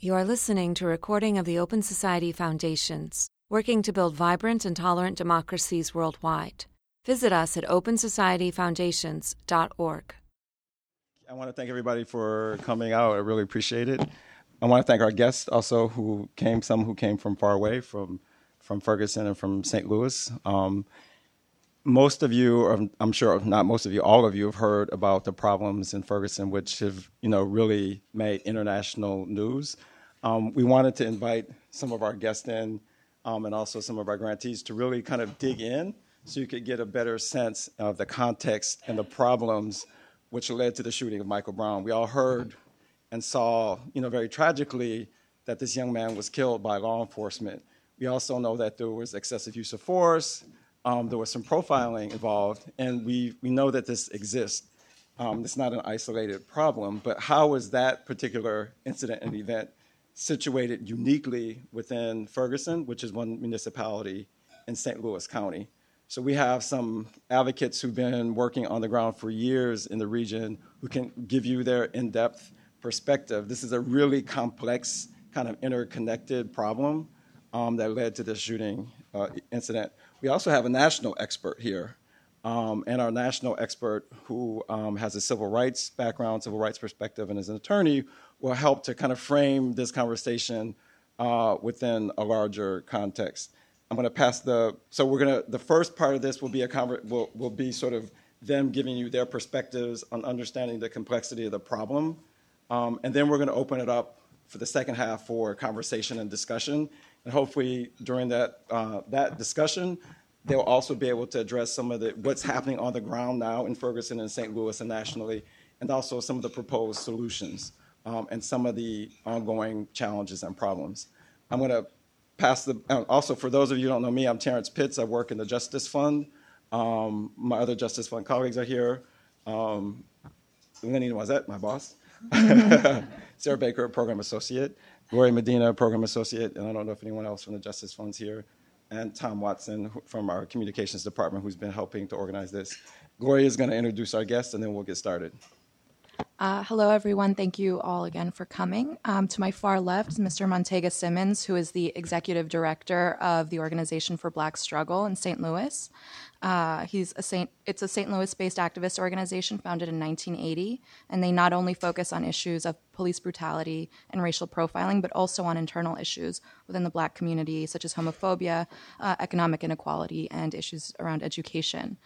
You are listening to a recording of the Open Society Foundations, working to build vibrant and tolerant democracies worldwide. Visit us at opensocietyfoundations.org. I want to thank everybody for coming out. I really appreciate it. I want to thank our guests also some who came from far away, from Ferguson and from St. Louis. Most of you, or I'm sure not most of you, all of you have heard about the problems in Ferguson, which have really made international news. We wanted to invite some of our guests in and also some of our grantees to really kind of dig in so you could get a better sense of the context and the problems which led to the shooting of Michael Brown. We all heard and saw, very tragically, that this young man was killed by law enforcement. We also know that there was excessive use of force. There was some profiling involved, and we know that this exists. It's not an isolated problem, but how is that particular incident and event situated uniquely within Ferguson, which is one municipality in St. Louis County? So we have some advocates who've been working on the ground for years in the region who can give you their in-depth perspective. This is a really complex, kind of interconnected problem that led to this shooting incident. We also have a national expert here, and our national expert who has a civil rights background, civil rights perspective, and is an attorney will help to kind of frame this conversation within a larger context. I'm going to pass the first part of this will be will be sort of them giving you their perspectives on understanding the complexity of the problem, and then we're going to open it up for the second half for conversation and discussion. And hopefully during that discussion, they'll also be able to address some of what's happening on the ground now in Ferguson and St. Louis and nationally, and also some of the proposed solutions and some of the ongoing challenges and problems. I'm going to pass also for those of you who don't know me, I'm Terrence Pitts. I work in the Justice Fund. My other Justice Fund colleagues are here. Lenny Noisette, my boss. Sarah Baker, Program Associate. Gloria Medina, Program Associate. And I don't know if anyone else from the Justice Fund's here. And Tom Watson from our Communications Department, who's been helping to organize this. Gloria is going to introduce our guests, and then we'll get started. Hello, everyone. Thank you all again for coming. To my far left is Mr. Montega Simmons, who is the Executive Director of the Organization for Black Struggle in St. Louis. It's a St. Louis-based activist organization founded in 1980, and they not only focus on issues of police brutality and racial profiling, but also on internal issues within the Black community, such as homophobia, economic inequality, and issues around education.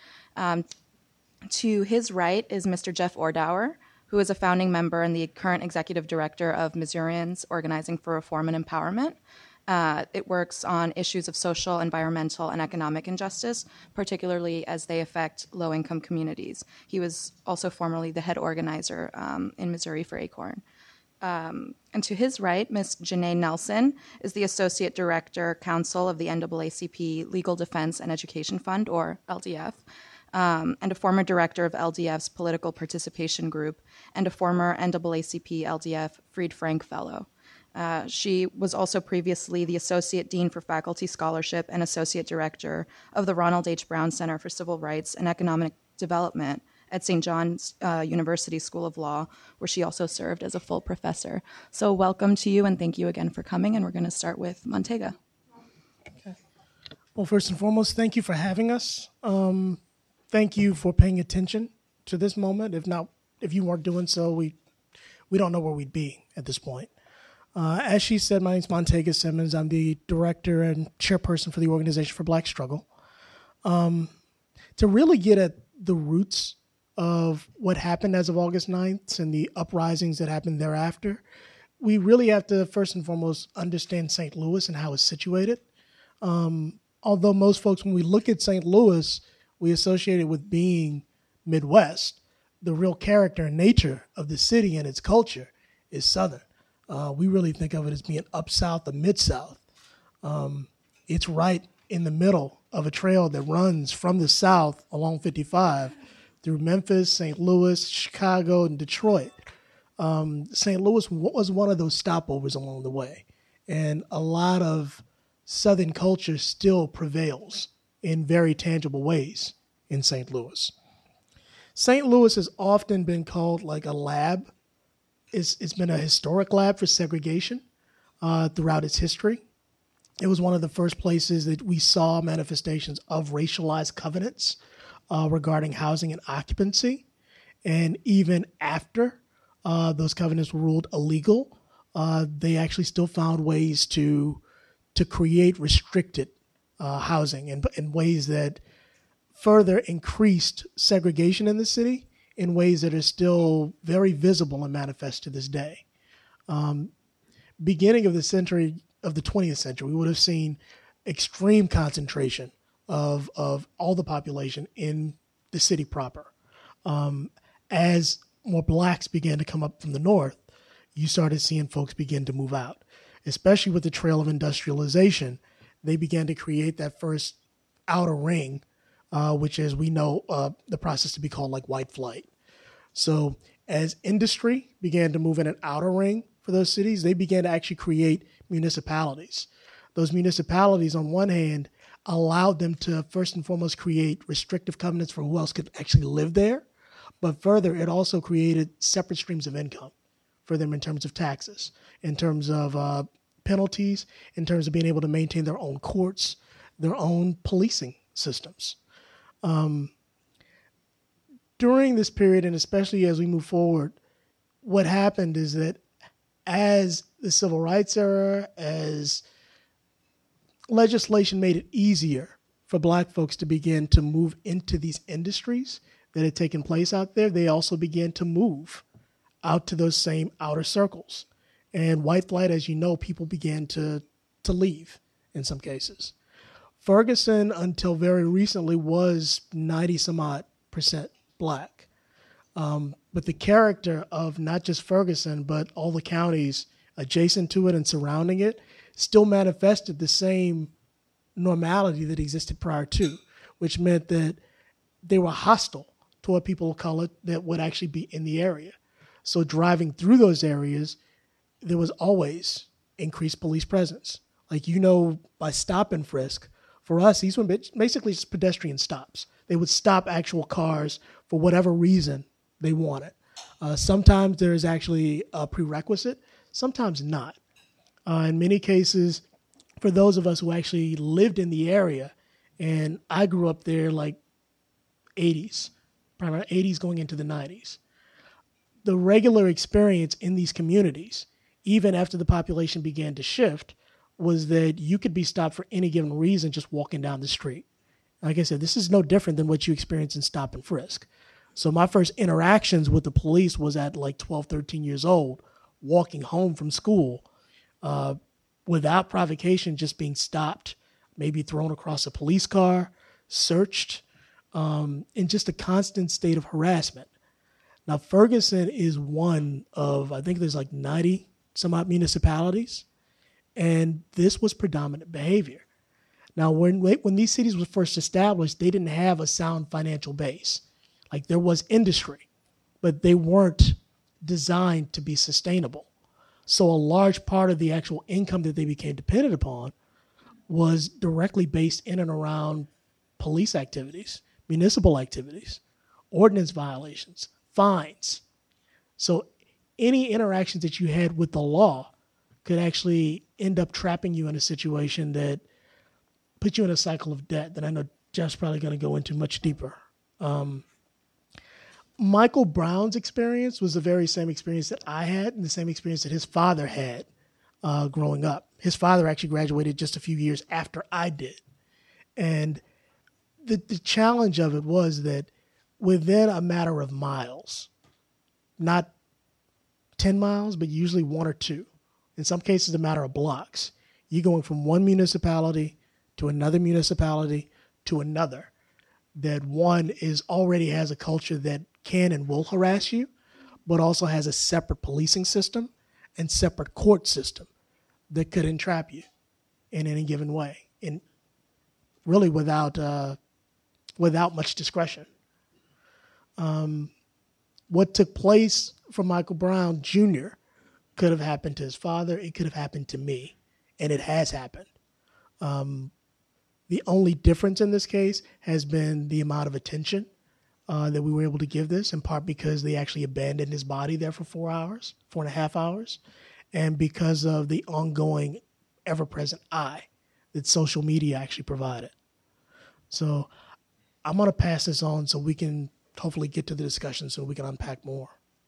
To his right is Mr. Jeff Ordauer, who is a founding member and the current executive director of Missourians Organizing for Reform and Empowerment. It works on issues of social, environmental, and economic injustice, particularly as they affect low-income communities. He was also formerly the head organizer in Missouri for ACORN. And to his right, Ms. Janae Nelson is the Associate Director Counsel of the NAACP Legal Defense and Education Fund, or LDF, and a former director of LDF's Political Participation Group, and a former NAACP LDF Fried Frank Fellow. She was also previously the Associate Dean for Faculty Scholarship and Associate Director of the Ronald H. Brown Center for Civil Rights and Economic Development at St. John's University School of Law, where she also served as a full professor. So welcome to you, and thank you again for coming, and we're going to start with Montega. Okay. Well, first and foremost, thank you for having us. Thank you for paying attention to this moment. If you weren't doing so, we don't know where we'd be at this point. As she said, my name's Montega Simmons. I'm the director and chairperson for the Organization for Black Struggle. To really get at the roots of what happened as of August 9th and the uprisings that happened thereafter, we really have to first and foremost understand St. Louis and how it's situated. Although most folks, when we look at St. Louis, we associate it with being Midwest, the real character and nature of the city and its culture is Southern. We really think of it as being up South, the Mid-South. It's right in the middle of a trail that runs from the South along 55 through Memphis, St. Louis, Chicago, and Detroit. St. Louis was one of those stopovers along the way, and a lot of Southern culture still prevails in very tangible ways in St. Louis. St. Louis has often been called like a lab. It's been a historic lab for segregation. throughout its history. It was one of the first places that we saw manifestations of racialized covenants regarding housing and occupancy. And even after those covenants were ruled illegal, they actually still found ways to create restricted housing in ways that further increased segregation in the city in ways that are still very visible and manifest to this day. Beginning of the 20th century, we would have seen extreme concentration of all the population in the city proper. As more blacks began to come up from the north, you started seeing folks begin to move out, especially with the trail of industrialization. They began to create that first outer ring, which, as we know, the process to be called like white flight. So as industry began to move in an outer ring for those cities, they began to actually create municipalities. Those municipalities, on one hand, allowed them to first and foremost create restrictive covenants for who else could actually live there. But further, it also created separate streams of income for them in terms of taxes, in terms of penalties, in terms of being able to maintain their own courts, their own policing systems. During this period, and especially as we move forward, what happened is that as the civil rights era, as legislation made it easier for black folks to begin to move into these industries that had taken place out there, they also began to move out to those same outer circles. And white flight, as you know, people began to leave in some cases. Ferguson, until very recently, was 90-some-odd% black. But the character of not just Ferguson, but all the counties adjacent to it and surrounding it still manifested the same normality that existed prior to, which meant that they were hostile toward people of color that would actually be in the area. So driving through those areas, there was always increased police presence. Like, by stop and frisk, for us, these were basically just pedestrian stops. They would stop actual cars for whatever reason they wanted. Sometimes there is actually a prerequisite, sometimes not. In many cases, for those of us who actually lived in the area, and I grew up there like 80s, primarily 80s going into the 90s, the regular experience in these communities, even after the population began to shift, was that you could be stopped for any given reason just walking down the street. Like I said, this is no different than what you experience in stop and frisk. So my first interactions with the police was at like 12, 13 years old, walking home from school without provocation, just being stopped, maybe thrown across a police car, searched, in just a constant state of harassment. Now, Ferguson is one of, I think there's like 90 some odd municipalities, and this was predominant behavior. Now, when these cities were first established, they didn't have a sound financial base. Like, there was industry, but they weren't designed to be sustainable. So a large part of the actual income that they became dependent upon was directly based in and around police activities, municipal activities, ordinance violations, fines. So any interactions that you had with the law could actually end up trapping you in a situation that put you in a cycle of debt that I know Jeff's probably going to go into much deeper. Michael Brown's experience was the very same experience that I had and the same experience that his father had growing up. His father actually graduated just a few years after I did. And the challenge of it was that within a matter of miles, not 10 miles, but usually 1 or 2, in some cases a matter of blocks, you're going from one municipality to another municipality to another, that one already has a culture that can and will harass you, but also has a separate policing system and separate court system that could entrap you in any given way, and really without much discretion. What took place for Michael Brown Jr. could have happened to his father. It could have happened to me, and it has happened. The only difference in this case has been the amount of attention that we were able to give this, in part because they actually abandoned his body there for 4.5 hours. and because of the ongoing ever-present eye that social media actually provided. So I'm going to pass this on so we can hopefully get to the discussion so we can unpack more.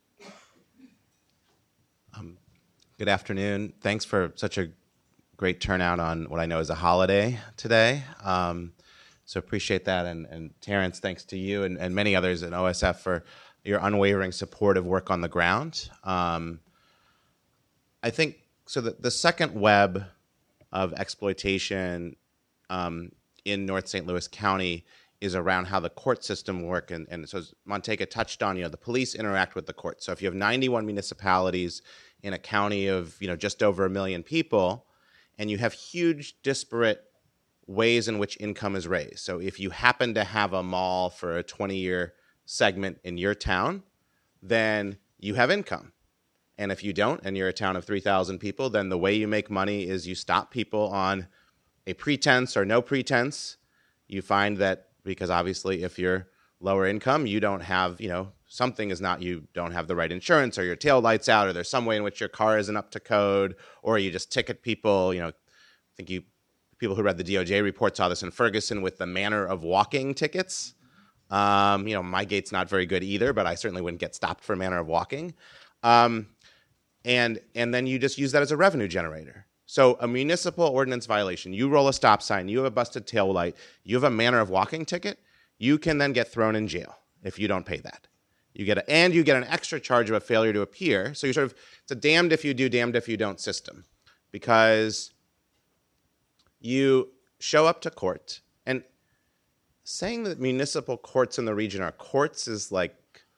Good afternoon. Thanks for such a great turnout on what I know is a holiday today. So appreciate that. And Terrence, thanks to you and many others at OSF for your unwavering support of work on the ground. I think, so the second web of exploitation in North St. Louis County is around how the court system work. And so as Montega touched on, the police interact with the courts. So if you have 91 municipalities in a county of, just over 1 million people, and you have huge disparate ways in which income is raised. So if you happen to have a mall for a 20-year segment in your town, then you have income. And if you don't, and you're a town of 3,000 people, then the way you make money is you stop people on a pretense or no pretense. You find that because obviously if you're lower income, you don't have, something is not, you don't have the right insurance, or your tail lights out, or there's some way in which your car isn't up to code, or you just ticket people. I think people who read the DOJ report saw this in Ferguson with the manner of walking tickets. My gate's not very good either, but I certainly wouldn't get stopped for manner of walking. And then you just use that as a revenue generator. So a municipal ordinance violation, you roll a stop sign, you have a busted tail light, you have a manner of walking ticket, you can then get thrown in jail if you don't pay that. You get an extra charge of a failure to appear. So it's a damned if you do, damned if you don't system, because you show up to court, and saying that municipal courts in the region are courts is like,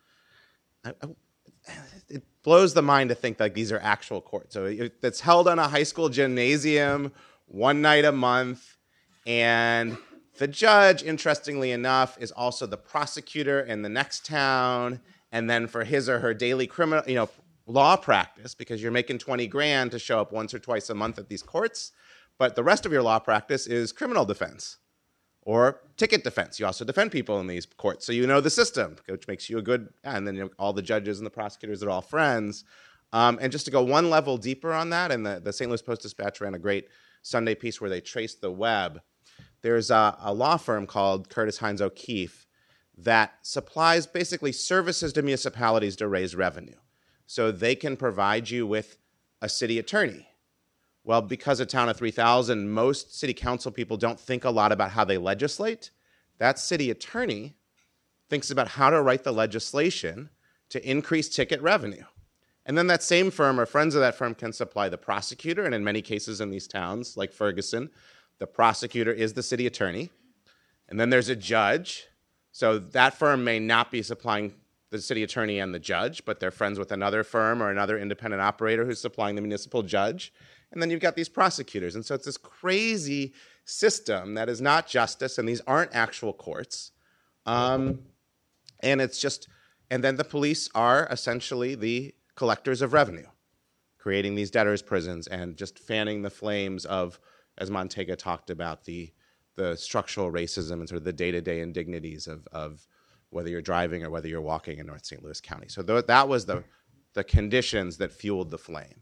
it blows the mind to think like these are actual courts. So it's held on a high school gymnasium one night a month, and the judge, interestingly enough, is also the prosecutor in the next town, and then for his or her daily criminal, law practice, because you're making $20,000 to show up once or twice a month at these courts, but the rest of your law practice is criminal defense or ticket defense. You also defend people in these courts, so you know the system, which makes you a good, and then all the judges and the prosecutors are all friends. And just to go one level deeper on that, and the St. Louis Post-Dispatch ran a great Sunday piece where they traced the web. There's a law firm called Curtis Hines O'Keefe that supplies basically services to municipalities to raise revenue. So they can provide you with a city attorney. Well, because a town of 3,000, most city council people don't think a lot about how they legislate. That city attorney thinks about how to write the legislation to increase ticket revenue. And then that same firm or friends of that firm can supply the prosecutor, and in many cases in these towns, like Ferguson, the prosecutor is the city attorney. And then there's a judge. So that firm may not be supplying the city attorney and the judge, but they're friends with another firm or another independent operator who's supplying the municipal judge. And then you've got these prosecutors. And so it's this crazy system that is not justice, and these aren't actual courts. And it's just, and then the police are essentially the collectors of revenue, creating these debtors' prisons and just fanning the flames of, as Montega talked about, the structural racism and sort of the day-to-day indignities of whether you're driving or whether you're walking in North St. Louis County. So that was the conditions that fueled the flame.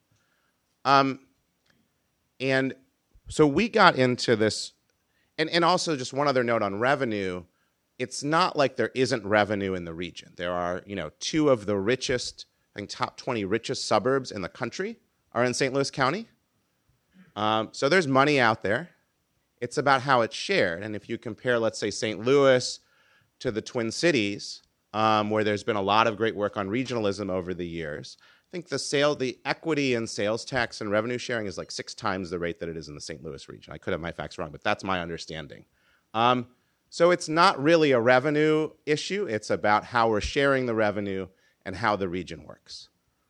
And so we got into this, and also just one other note on revenue, it's not like there isn't revenue in the region. There are, two of the richest, I think top 20 richest suburbs in the country are in St. Louis County. So there's money out there. It's about how it's shared. And if you compare, let's say, St. Louis to the Twin Cities, where there's been a lot of great work on regionalism over the years, I think the equity in sales tax and revenue sharing is like 6 times the rate that it is in the St. Louis region. I could have my facts wrong, but that's my understanding. So it's not really a revenue issue. It's about how we're sharing the revenue and how the region works.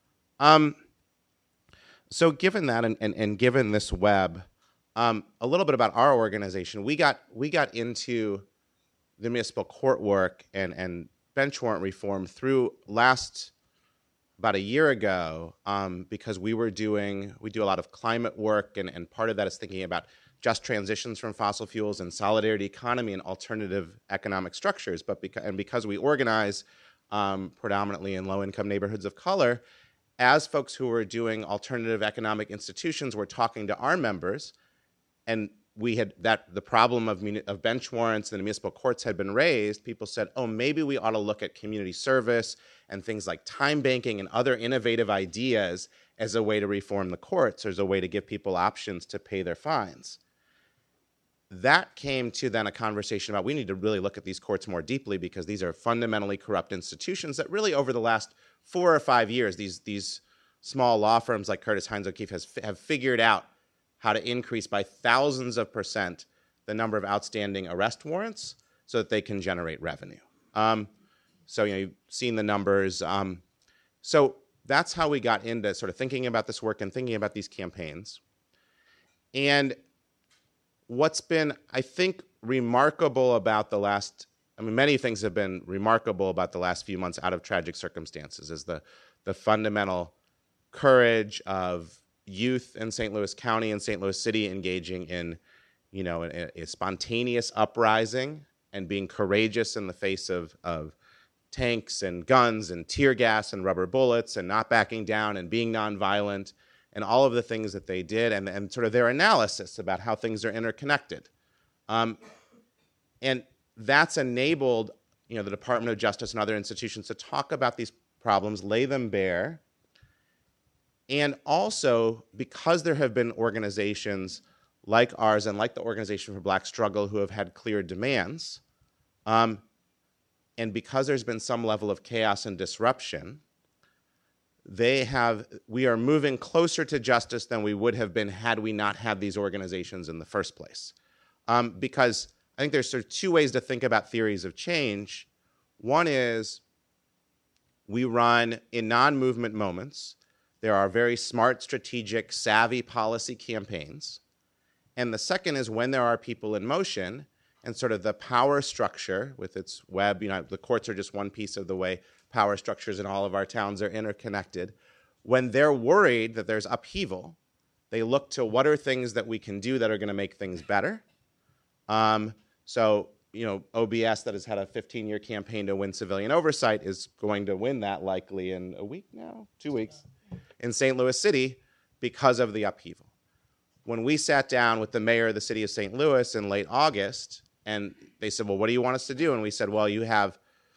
So given that, and given this web, a little bit about our organization, we got into the municipal court work and bench warrant reform through about a year ago, because we do a lot of climate work, and part of that is thinking about just transitions from fossil fuels and solidarity economy and alternative economic structures. Because we organize predominantly in low-income neighborhoods of color, as folks who were doing alternative economic institutions were talking to our members, and we had the problem of bench warrants in the municipal courts had been raised, people said, oh, maybe we ought to look at community service and things like time banking and other innovative ideas as a way to reform the courts, or as a way to give people options to pay their fines. That came to then a conversation about we need to really look at these courts more deeply, because these are fundamentally corrupt institutions that really over the last 4 or 5 years, these small law firms like Curtis Hines O'Keefe have figured out how to increase by thousands of % the number of outstanding arrest warrants so that they can generate revenue. So you've seen the numbers. So that's how we got into sort of thinking about this work and thinking about these campaigns. And what's been, I think, remarkable about the last, many things have been remarkable about the last few months out of tragic circumstances, is the fundamental courage of youth in St. Louis County and St. Louis City engaging in, a spontaneous uprising and being courageous in the face of tanks and guns and tear gas and rubber bullets, and not backing down and being nonviolent, and all of the things that they did, and sort of their analysis about how things are interconnected. And that's enabled the Department of Justice and other institutions to talk about these problems, lay them bare. And also, because there have been organizations like ours and like the Organization for Black Struggle who have had clear demands, and because there's been some level of chaos and disruption, we are moving closer to justice than we would have been had we not had these organizations in the first place. Because I think there's sort of 2 ways to think about theories of change. One is we run in non-movement moments. There are very smart, strategic, savvy policy campaigns. And the second is when there are people in motion, and sort of the power structure with its web, the courts are just one piece of the way power structures in all of our towns are interconnected. When they're worried that there's upheaval, they look to what are things that we can do that are going to make things better. So, OBS, that has had a 15-year campaign to win civilian oversight, is going to win that likely in a week now, 2 weeks, in St. Louis City because of the upheaval. When we sat down with the mayor of the city of St. Louis in late August, and they said, well, what do you want us to do? And we said, well, we have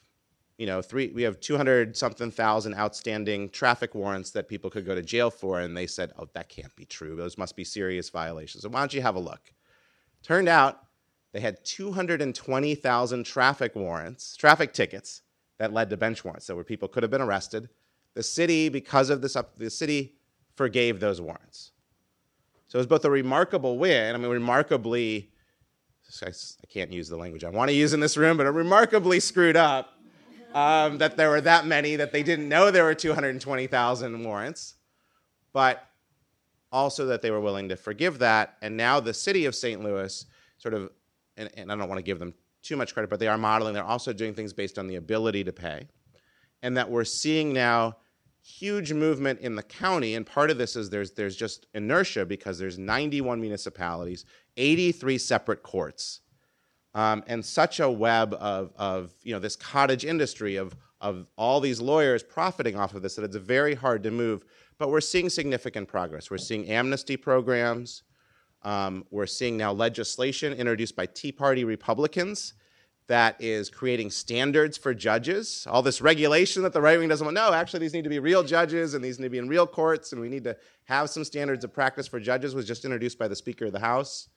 200-something thousand outstanding traffic warrants that people could go to jail for. And they said, oh, that can't be true. Those must be serious violations. So why don't you have a look? Turned out they had 220,000 traffic tickets that led to bench warrants, so where people could have been arrested. The city, because of this, the city forgave those warrants. So it was both a remarkable win, remarkably, I can't use the language I want to use in this room, but a remarkably screwed up that there were that many, that they didn't know there were 220,000 warrants, but also that they were willing to forgive that. And now the city of St. Louis sort of, and I don't want to give them too much credit, but they are modeling, they're also doing things based on the ability to pay. And that we're seeing now huge movement in the county, and part of this is there's just inertia because there's 91 municipalities, 83 separate courts, and such a web of this cottage industry of all these lawyers profiting off of this that it's very hard to move. But we're seeing significant progress. We're seeing amnesty programs. We're seeing now legislation introduced by Tea Party Republicans that is creating standards for judges. All this regulation that the right wing doesn't want. No, actually, these need to be real judges, and these need to be in real courts, and we need to have some standards of practice for judges, was just introduced by the Speaker of the House.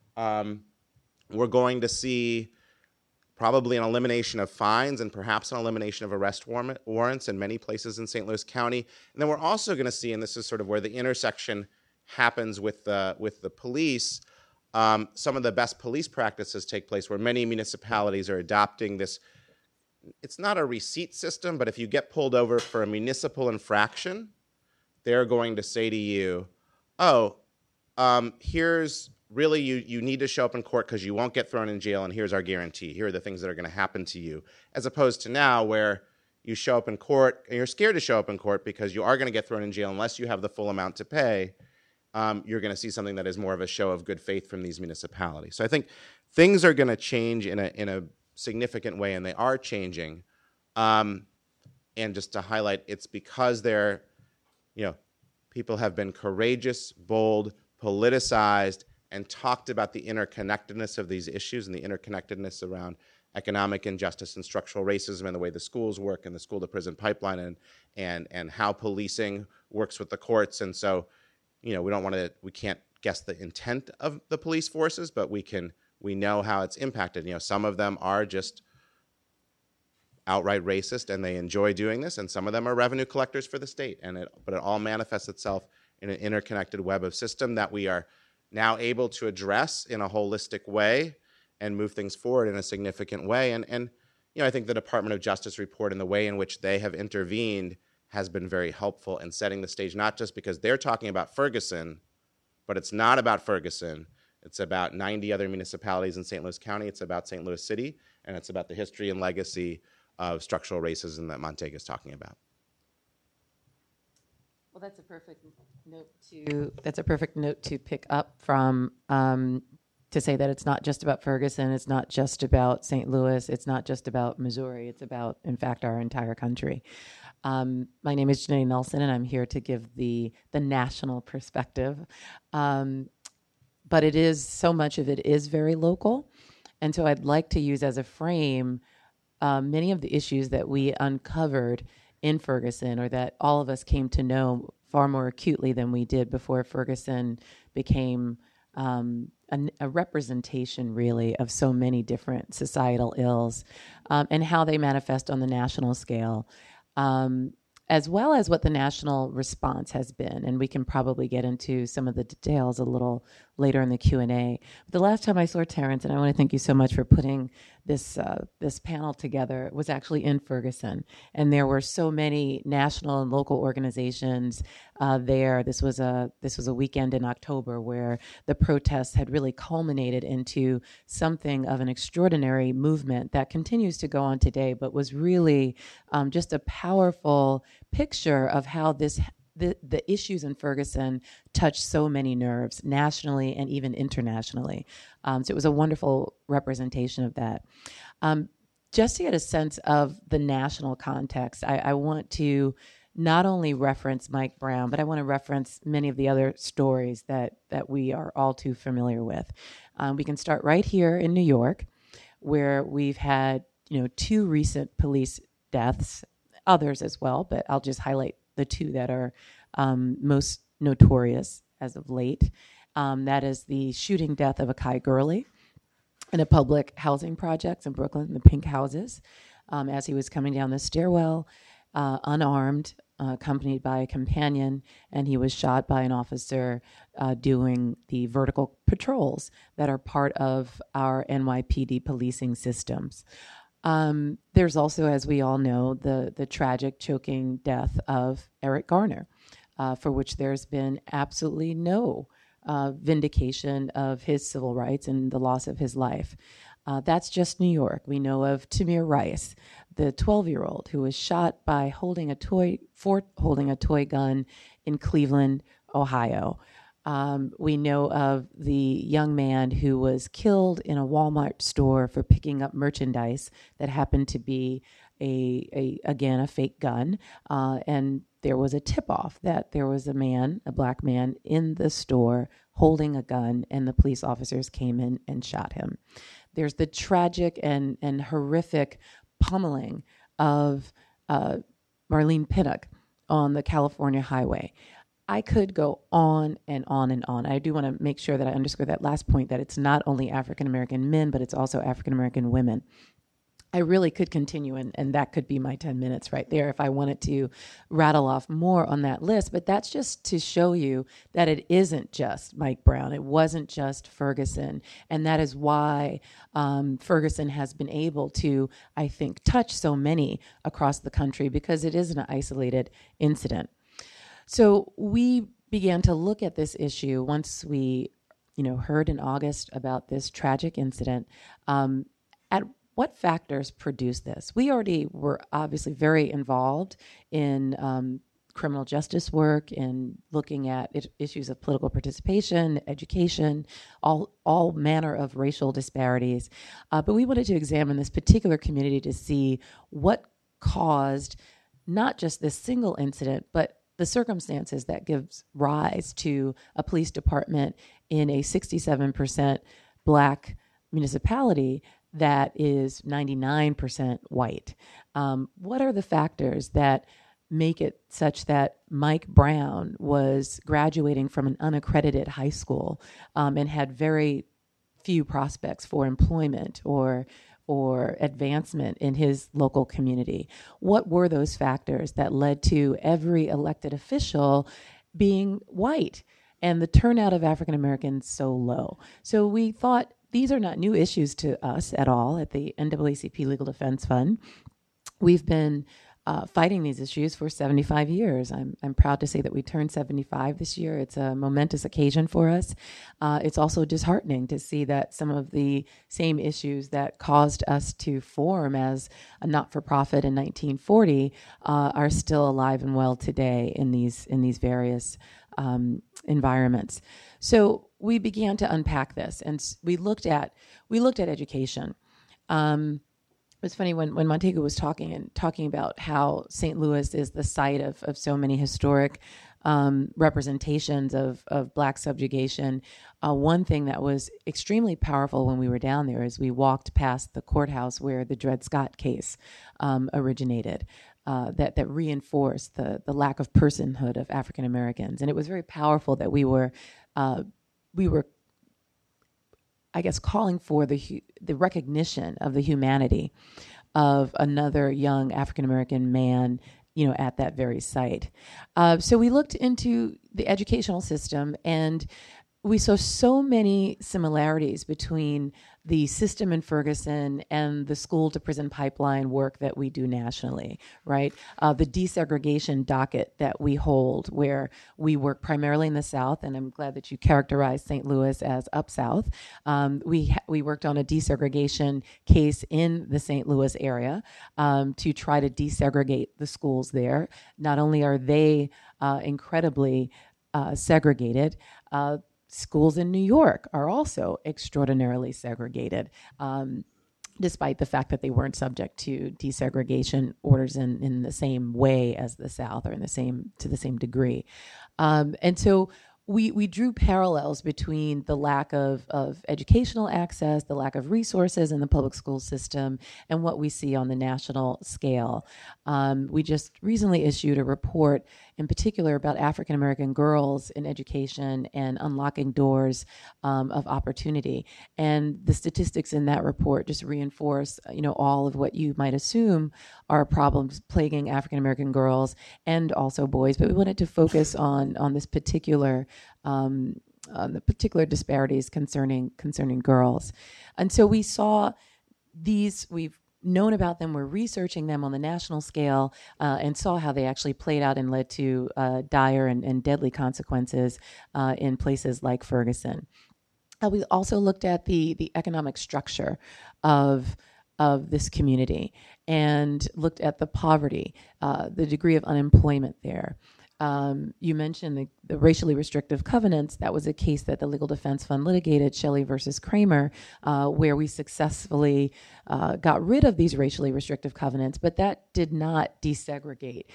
We're going to see probably an elimination of fines and perhaps an elimination of arrest warrants in many places in St. Louis County. And then we're also going to see, and this is sort of where the intersection happens with the police, some of the best police practices take place where many municipalities are adopting this. It's not a receipt system, but if you get pulled over for a municipal infraction, they're going to say to you, here's really you need to show up in court because you won't get thrown in jail, and here's our guarantee. Here are the things that are going to happen to you. As opposed to now where you show up in court and you're scared to show up in court because you are going to get thrown in jail unless you have the full amount to pay. You're going to see something that is more of a show of good faith from these municipalities. So I think things are going to change in a significant way, and they are changing. And just to highlight, it's because they're people have been courageous, bold, politicized, and talked about the interconnectedness of these issues and the interconnectedness around economic injustice and structural racism and the way the schools work and the school-to-prison pipeline and how policing works with the courts. And so, we can't guess the intent of the police forces, but we know how it's impacted. Some of them are just outright racist and they enjoy doing this, and some of them are revenue collectors for the state. But it all manifests itself in an interconnected web of system that we are now able to address in a holistic way and move things forward in a significant way. And I think the Department of Justice report and the way in which they have intervened has been very helpful in setting the stage, not just because they're talking about Ferguson, but it's not about Ferguson. It's about 90 other municipalities in St. Louis County. It's about St. Louis City, and it's about the history and legacy of structural racism that Montega is talking about. Well, that's a perfect note to pick up from, to say that it's not just about Ferguson, it's not just about St. Louis, it's not just about Missouri, it's about, in fact, our entire country. My name is Janae Nelson, and I'm here to give the national perspective. But so much of it is very local, and so I'd like to use as a frame many of the issues that we uncovered in Ferguson, or that all of us came to know far more acutely than we did before Ferguson became a representation, really, of so many different societal ills, and how they manifest on the national scale, as well as what the national response has been. And we can probably get into some of the details a little later in the Q&A. The last time I saw Terrence, and I want to thank you so much for putting this panel together, was actually in Ferguson. And there were so many national and local organizations there. This was a weekend in October where the protests had really culminated into something of an extraordinary movement that continues to go on today, but was really just a powerful picture of how the issues in Ferguson touch so many nerves nationally and even internationally. So it was a wonderful representation of that. Just to get a sense of the national context, I want to not only reference Mike Brown, but I want to reference many of the other stories that we are all too familiar with. We can start right here in New York, where we've had 2 recent police deaths, others as well, but I'll just highlight the 2 that are most notorious as of late. That is the shooting death of Akai Gurley in a public housing project in Brooklyn, the Pink Houses, as he was coming down the stairwell, unarmed, accompanied by a companion, and he was shot by an officer doing the vertical patrols that are part of our NYPD policing systems. There's also, as we all know, the tragic choking death of Eric Garner, for which there's been absolutely no vindication of his civil rights and the loss of his life. That's just New York. We know of Tamir Rice, the 12-year-old who was shot by holding a toy gun in Cleveland, Ohio. We know of the young man who was killed in a Walmart store for picking up merchandise that happened to be a fake gun. And there was a tip-off that there was a black man in the store holding a gun, and the police officers came in and shot him. There's the tragic and horrific pummeling of Marlene Pinnock on the California highway. I could go on and on and on. I do want to make sure that I underscore that last point, that it's not only African-American men, but it's also African-American women. I really could continue, and that could be my 10 minutes right there if I wanted to rattle off more on that list. But that's just to show you that it isn't just Mike Brown. It wasn't just Ferguson. And that is why Ferguson has been able to, I think, touch so many across the country, because it isn't an isolated incident. So we began to look at this issue once we, heard in August about this tragic incident, at what factors produced this. We already were obviously very involved in criminal justice work and looking at issues of political participation, education, all manner of racial disparities. But we wanted to examine this particular community to see what caused not just this single incident, but the circumstances that gives rise to a police department in a 67% Black municipality that is 99% white. What are the factors that make it such that Mike Brown was graduating from an unaccredited high school and had very few prospects for employment or advancement in his local community? What were those factors that led to every elected official being white and the turnout of African Americans so low? So we thought these are not new issues to us at all at the NAACP Legal Defense Fund. We've been fighting these issues for 75 years. I'm proud to say that we turned 75 this year. It's a momentous occasion for us. It's also disheartening to see that some of the same issues that caused us to form as a not-for-profit in 1940 are still alive and well today in these various environments. So we began to unpack this, and we looked at education. It's funny when Montego was talking about how St. Louis is the site of so many historic representations of Black subjugation. One thing that was extremely powerful when we were down there is we walked past the courthouse where the Dred Scott case originated. That reinforced the lack of personhood of African Americans, and it was very powerful that we were, I guess, calling for the recognition of the humanity of another young African American man, at that very site. So we looked into the educational system, and we saw so many similarities between the system in Ferguson and the school to prison pipeline work that we do nationally, right? The desegregation docket that we hold, where we work primarily in the South, and I'm glad that you characterized St. Louis as up South. We worked on a desegregation case in the St. Louis area to try to desegregate the schools there. Not only are they incredibly segregated, schools in New York are also extraordinarily segregated, despite the fact that they weren't subject to desegregation orders in the same way as the South, or to the same degree. And so we drew parallels between the lack of educational access, the lack of resources in the public school system, and what we see on the national scale. We just recently issued a report in particular about African American girls in education and unlocking doors of opportunity. And the statistics in that report just reinforce, all of what you might assume are problems plaguing African American girls and also boys. But we wanted to focus on this particular on the particular disparities concerning girls. And so we saw these, we've known about them, we're researching them on the national scale, and saw how they actually played out and led to dire and deadly consequences in places like Ferguson. We also looked at the economic structure of this community and looked at the poverty, the degree of unemployment there. You mentioned the racially restrictive covenants. That was a case that the Legal Defense Fund litigated, Shelley versus Kramer, where we successfully got rid of these racially restrictive covenants, but that did not desegregate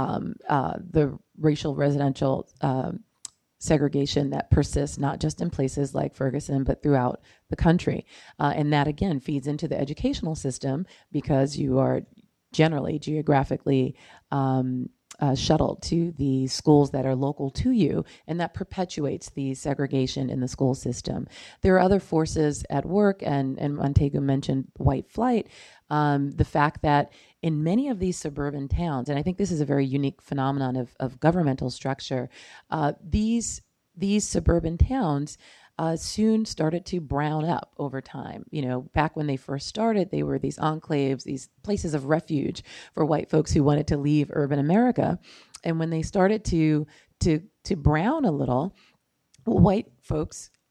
the racial residential segregation that persists not just in places like Ferguson, but throughout the country. And that, again, feeds into the educational system because you are generally geographically shuttled to the schools that are local to you, and that perpetuates the segregation in the school system. There are other forces at work, and Montego mentioned white flight, the fact that in many of these suburban towns, and I think this is a very unique phenomenon of governmental structure, these suburban towns soon started to brown up over time. Back when they first started, they were these enclaves, these places of refuge for white folks who wanted to leave urban America. And when they started to brown a little, white folks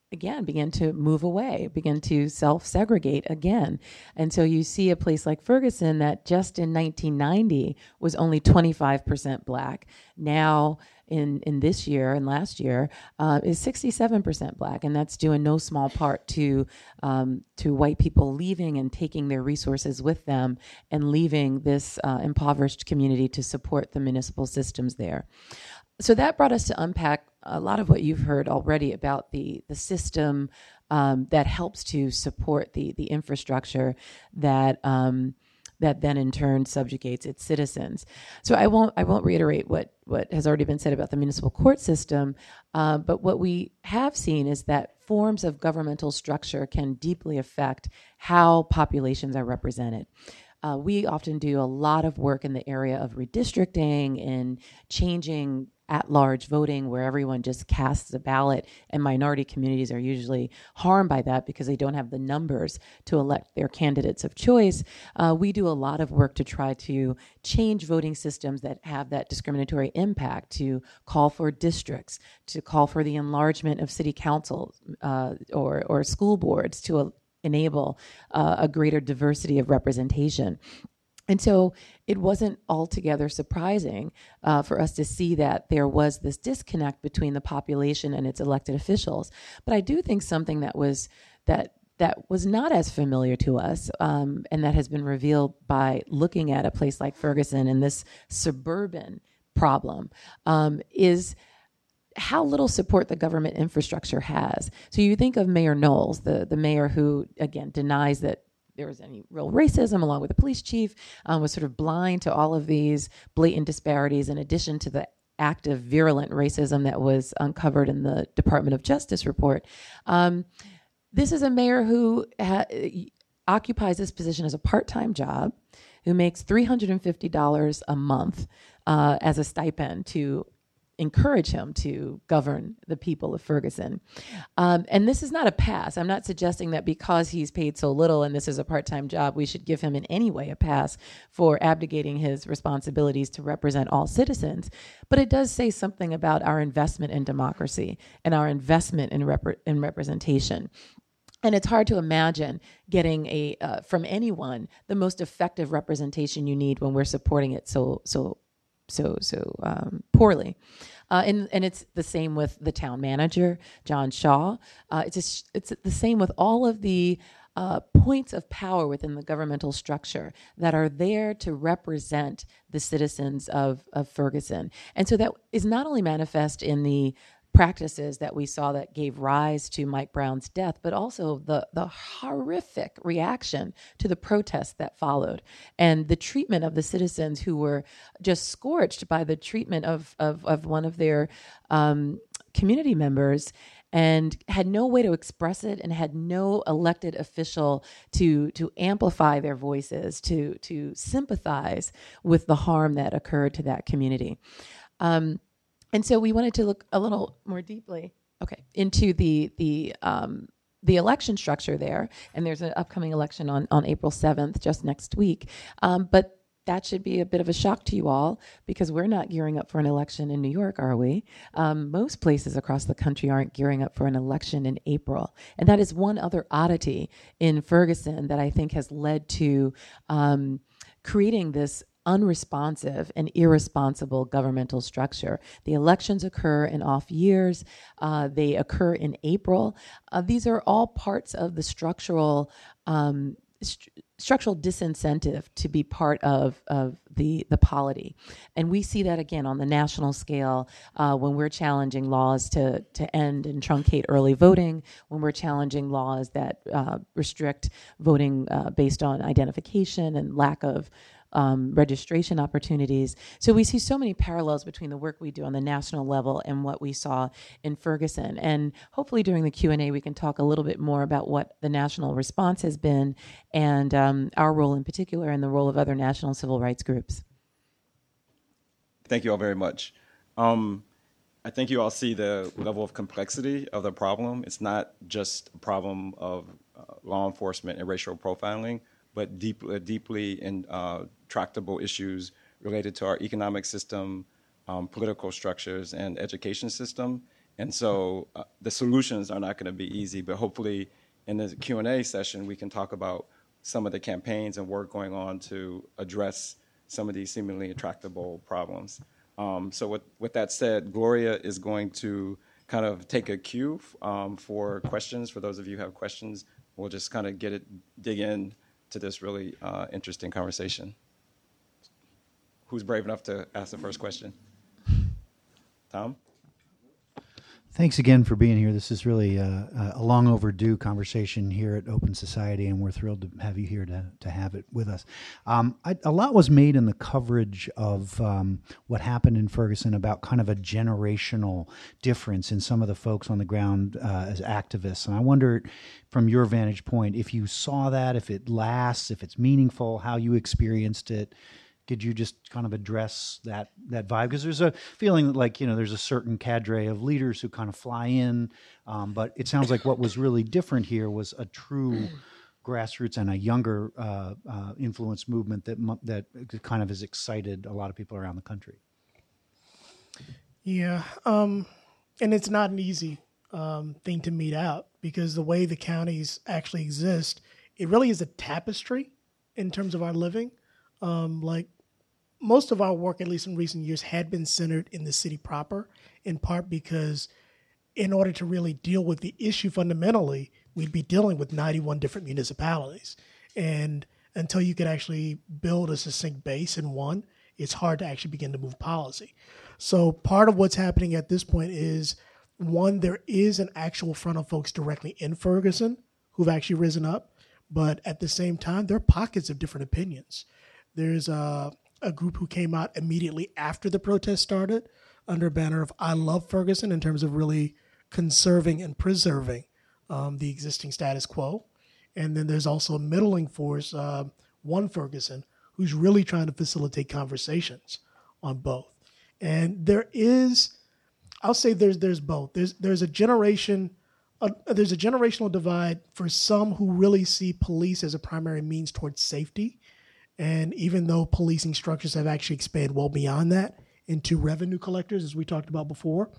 again, begin to move away, begin to self-segregate again. And so you see a place like Ferguson that just in 1990 was only 25% Black. Now, in this year and last year, is 67% Black, and that's due in no small part to white people leaving and taking their resources with them and leaving this impoverished community to support the municipal systems there. So that brought us to unpack a lot of what you've heard already about the system that helps to support the infrastructure that that then in turn subjugates its citizens. So I won't reiterate what has already been said about the municipal court system, but what we have seen is that forms of governmental structure can deeply affect how populations are represented. We often do a lot of work in the area of redistricting and changing at-large voting where everyone just casts a ballot, and minority communities are usually harmed by that because they don't have the numbers to elect their candidates of choice. We do a lot of work to try to change voting systems that have that discriminatory impact, to call for districts, to call for the enlargement of city councils or school boards to enable a greater diversity of representation. And so it wasn't altogether surprising for us to see that there was this disconnect between the population and its elected officials. But I do think something that was not as familiar to us, and that has been revealed by looking at a place like Ferguson and this suburban problem, is how little support the government infrastructure has. So you think of Mayor Knowles, the mayor who, again, denies that there was any real racism, along with the police chief, was sort of blind to all of these blatant disparities, in addition to the active, virulent racism that was uncovered in the Department of Justice report. This is a mayor who occupies this position as a part-time job, who makes $350 a month as a stipend to encourage him to govern the people of Ferguson. And this is not a pass. I'm not suggesting that because he's paid so little and this is a part-time job, we should give him in any way a pass for abdicating his responsibilities to represent all citizens. But it does say something about our investment in democracy and our investment in representation. And it's hard to imagine getting from anyone the most effective representation you need when we're supporting it so poorly. And it's the same with the town manager, John Shaw. It's the same with all of the points of power within the governmental structure that are there to represent the citizens of Ferguson. And so that is not only manifest in the practices that we saw that gave rise to Mike Brown's death, but also the horrific reaction to the protests that followed and the treatment of the citizens who were just scorched by the treatment of one of their community members, and had no way to express it and had no elected official to amplify their voices, to sympathize with the harm that occurred to that community. And so we wanted to look a little more deeply, into the election structure there. And there's an upcoming election on April 7th, just next week. But that should be a bit of a shock to you all, because we're not gearing up for an election in New York, are we? Most places across the country aren't gearing up for an election in April. And that is one other oddity in Ferguson that I think has led to creating this unresponsive and irresponsible governmental structure. The elections occur in off years. They occur in April. These are all parts of the structural disincentive to be part of the polity. And we see that again on the national scale when we're challenging laws to end and truncate early voting, when we're challenging laws that restrict voting based on identification and lack of registration opportunities. So we see so many parallels between the work we do on the national level and what we saw in Ferguson. And hopefully during the Q&A, we can talk a little bit more about what the national response has been and our role in particular and the role of other national civil rights groups. Thank you all very much. I think you all see the level of complexity of the problem. It's not just a problem of law enforcement and racial profiling, but deeply intractable issues related to our economic system, political structures, and education system. And so the solutions are not going to be easy, but hopefully in the Q&A session, we can talk about some of the campaigns and work going on to address some of these seemingly intractable problems. So with that said, Gloria is going to kind of take a cue for questions. For those of you who have questions, we'll just kind of dig in to this really interesting conversation. Who's brave enough to ask the first question? Tom? Thanks again for being here. This is really a long overdue conversation here at Open Society, and we're thrilled to have you here to have it with us. A lot was made in the coverage of what happened in Ferguson about kind of a generational difference in some of the folks on the ground as activists. And I wonder, from your vantage point, if you saw that, if it lasts, if it's meaningful, how you experienced it. Could you just kind of address that vibe? Because there's a feeling that, like, there's a certain cadre of leaders who kind of fly in, but it sounds like what was really different here was a true grassroots and a younger influence movement that kind of has excited a lot of people around the country. Yeah, and it's not an easy thing to meet out, because the way the counties actually exist, it really is a tapestry in terms of our living. Like, most of our work, at least in recent years, had been centered in the city proper, in part because in order to really deal with the issue fundamentally, we'd be dealing with 91 different municipalities. And until you could actually build a succinct base in one, it's hard to actually begin to move policy. So part of what's happening at this point is, one, there is an actual front of folks directly in Ferguson who've actually risen up, but at the same time, there are pockets of different opinions. There's a group who came out immediately after the protest started under a banner of I Love Ferguson, in terms of really conserving and preserving the existing status quo. And then there's also a middling force, One Ferguson, who's really trying to facilitate conversations on both. And there is, I'll say there's both. There's a generational divide for some who really see police as a primary means towards safety. And even though policing structures have actually expanded well beyond that into revenue collectors, as we talked about before,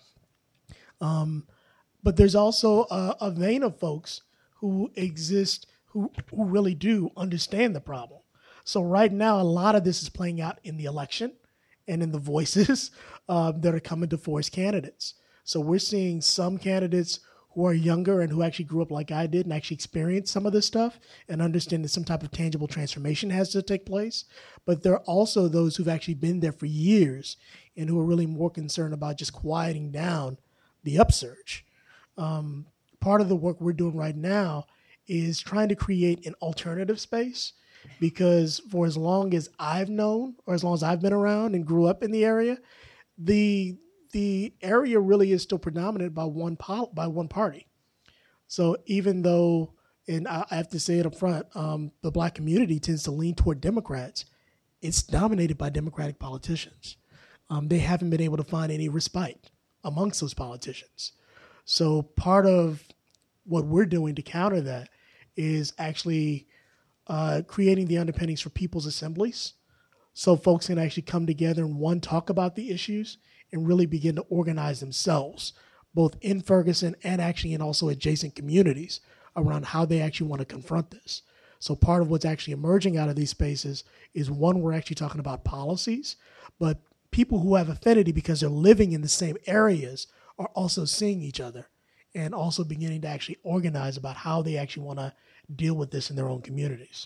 but there's also a vein of folks who exist who really do understand the problem. So right now, a lot of this is playing out in the election and in the voices that are coming to force candidates. So we're seeing some candidates who are younger and who actually grew up like I did and actually experienced some of this stuff and understand that some type of tangible transformation has to take place. But there are also those who've actually been there for years and who are really more concerned about just quieting down the upsurge. Part of the work we're doing right now is trying to create an alternative space, because for as long as I've known, or as long as I've been around and grew up in the area, the area really is still predominated by one party. So even though, and I have to say it up front, the Black community tends to lean toward Democrats, it's dominated by Democratic politicians. They haven't been able to find any respite amongst those politicians. So part of what we're doing to counter that is actually creating the underpinnings for people's assemblies, so folks can actually come together and, one, talk about the issues and really begin to organize themselves, both in Ferguson and actually in also adjacent communities, around how they actually want to confront this. So part of what's actually emerging out of these spaces is, one, we're actually talking about policies, but people who have affinity because they're living in the same areas are also seeing each other and also beginning to actually organize about how they actually want to deal with this in their own communities.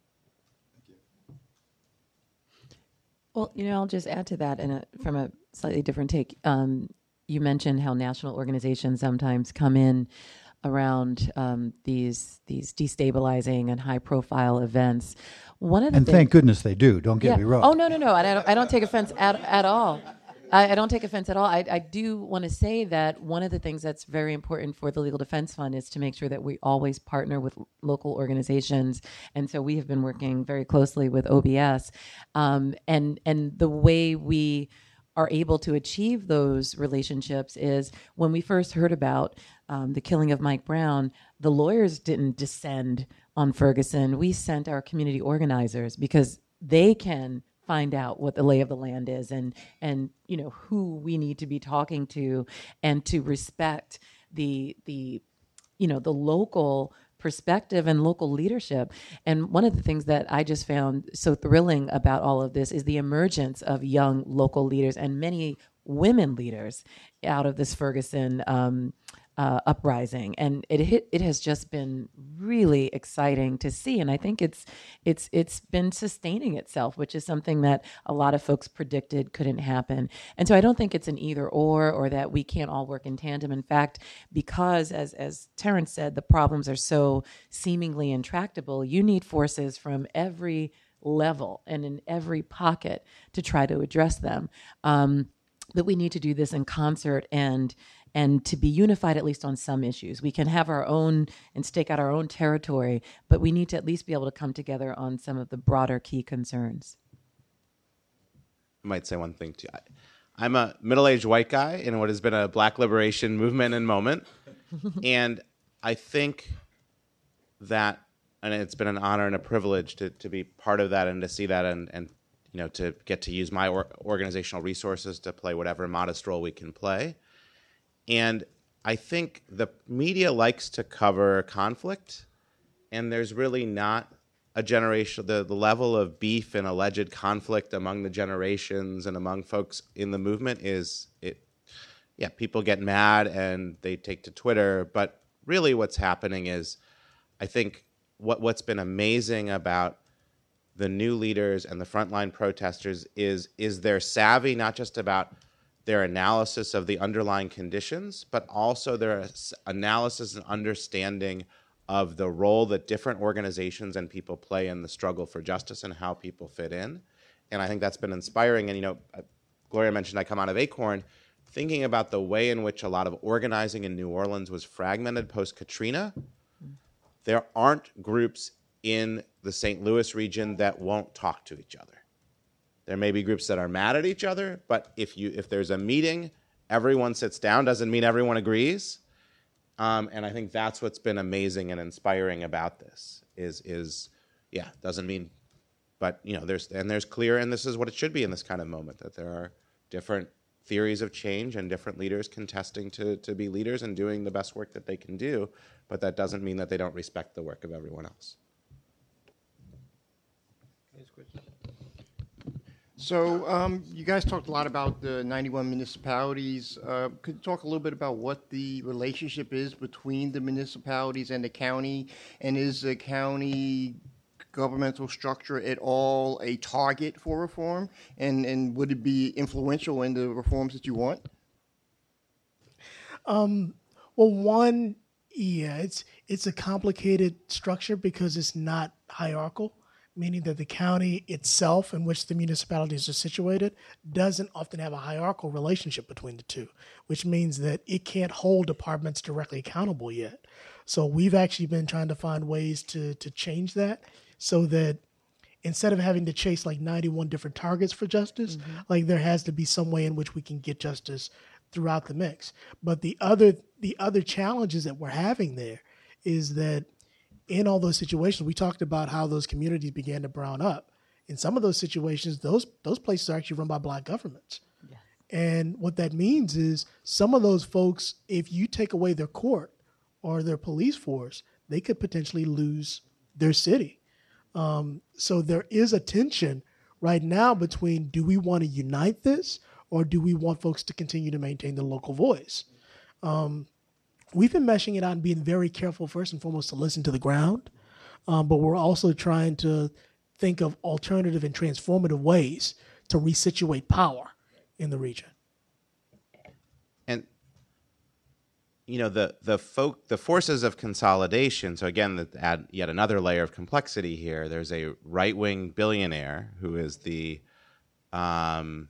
Well, I'll just add to that from a slightly different take. You mentioned how national organizations sometimes come in around these destabilizing and high-profile events. Thank goodness they do. Don't get me wrong. Oh, no. I don't take offense at all. I don't take offense at all. I do want to say that one of the things that's very important for the Legal Defense Fund is to make sure that we always partner with local organizations. And so we have been working very closely with OBS. And the way we are able to achieve those relationships is, when we first heard about the killing of Mike Brown, the lawyers didn't descend on Ferguson. We sent our community organizers, because they can find out what the lay of the land is and who we need to be talking to, and to respect the local perspective and local leadership. And one of the things that I just found so thrilling about all of this is the emergence of young local leaders and many women leaders out of this Ferguson uprising, and it has just been really exciting to see. And I think it's been sustaining itself, which is something that a lot of folks predicted couldn't happen. And so I don't think it's an either or that we can't all work in tandem. In fact, because as Terrence said, the problems are so seemingly intractable, you need forces from every level and in every pocket to try to address them. That we need to do this in concert and to be unified at least on some issues. We can have our own and stake out our own territory, but we need to at least be able to come together on some of the broader key concerns. I might say one thing too. I'm a middle-aged white guy in what has been a Black liberation movement and moment, and I think that, and it's been an honor and a privilege to be part of that and to see that and to get to use my organizational resources to play whatever modest role we can play. And I think the media likes to cover conflict, and there's really not a generation, the level of beef and alleged conflict among the generations and among folks in the movement people get mad and they take to Twitter, but really what's happening is, I think what's been amazing about the new leaders and the frontline protesters is their savvy, not just about their analysis of the underlying conditions, but also their analysis and understanding of the role that different organizations and people play in the struggle for justice and how people fit in. And I think that's been inspiring. And, Gloria mentioned I come out of Acorn, thinking about the way in which a lot of organizing in New Orleans was fragmented post-Katrina. There aren't groups in the St. Louis region that won't talk to each other. There may be groups that are mad at each other, but if there's a meeting, everyone sits down, doesn't mean everyone agrees. And I think that's what's been amazing and inspiring about this doesn't mean, but there's clear, and this is what it should be in this kind of moment, that there are different theories of change and different leaders contesting to be leaders and doing the best work that they can do, but that doesn't mean that they don't respect the work of everyone else. So you guys talked a lot about the 91 municipalities. Could you talk a little bit about what the relationship is between the municipalities and the county? And is the county governmental structure at all a target for reform? And would it be influential in the reforms that you want? It's a complicated structure because it's not hierarchical, meaning that the county itself in which the municipalities are situated doesn't often have a hierarchical relationship between the two, which means that it can't hold departments directly accountable yet. So we've actually been trying to find ways to change that so that instead of having to chase like 91 different targets for justice, like there has to be some way in which we can get justice throughout the mix. But the other challenges that we're having there is that in all those situations, we talked about how those communities began to brown up. In some of those situations, those places are actually run by Black governments. Yes. And what that means is some of those folks, if you take away their court or their police force, they could potentially lose their city. So there is a tension right now between, do we want to unite this or do we want folks to continue to maintain the local voice? We've been meshing it out and being very careful, first and foremost, to listen to the ground. But we're also trying to think of alternative and transformative ways to resituate power in the region. And, the forces of consolidation. So again, add yet another layer of complexity here. There's a right-wing billionaire who is the Art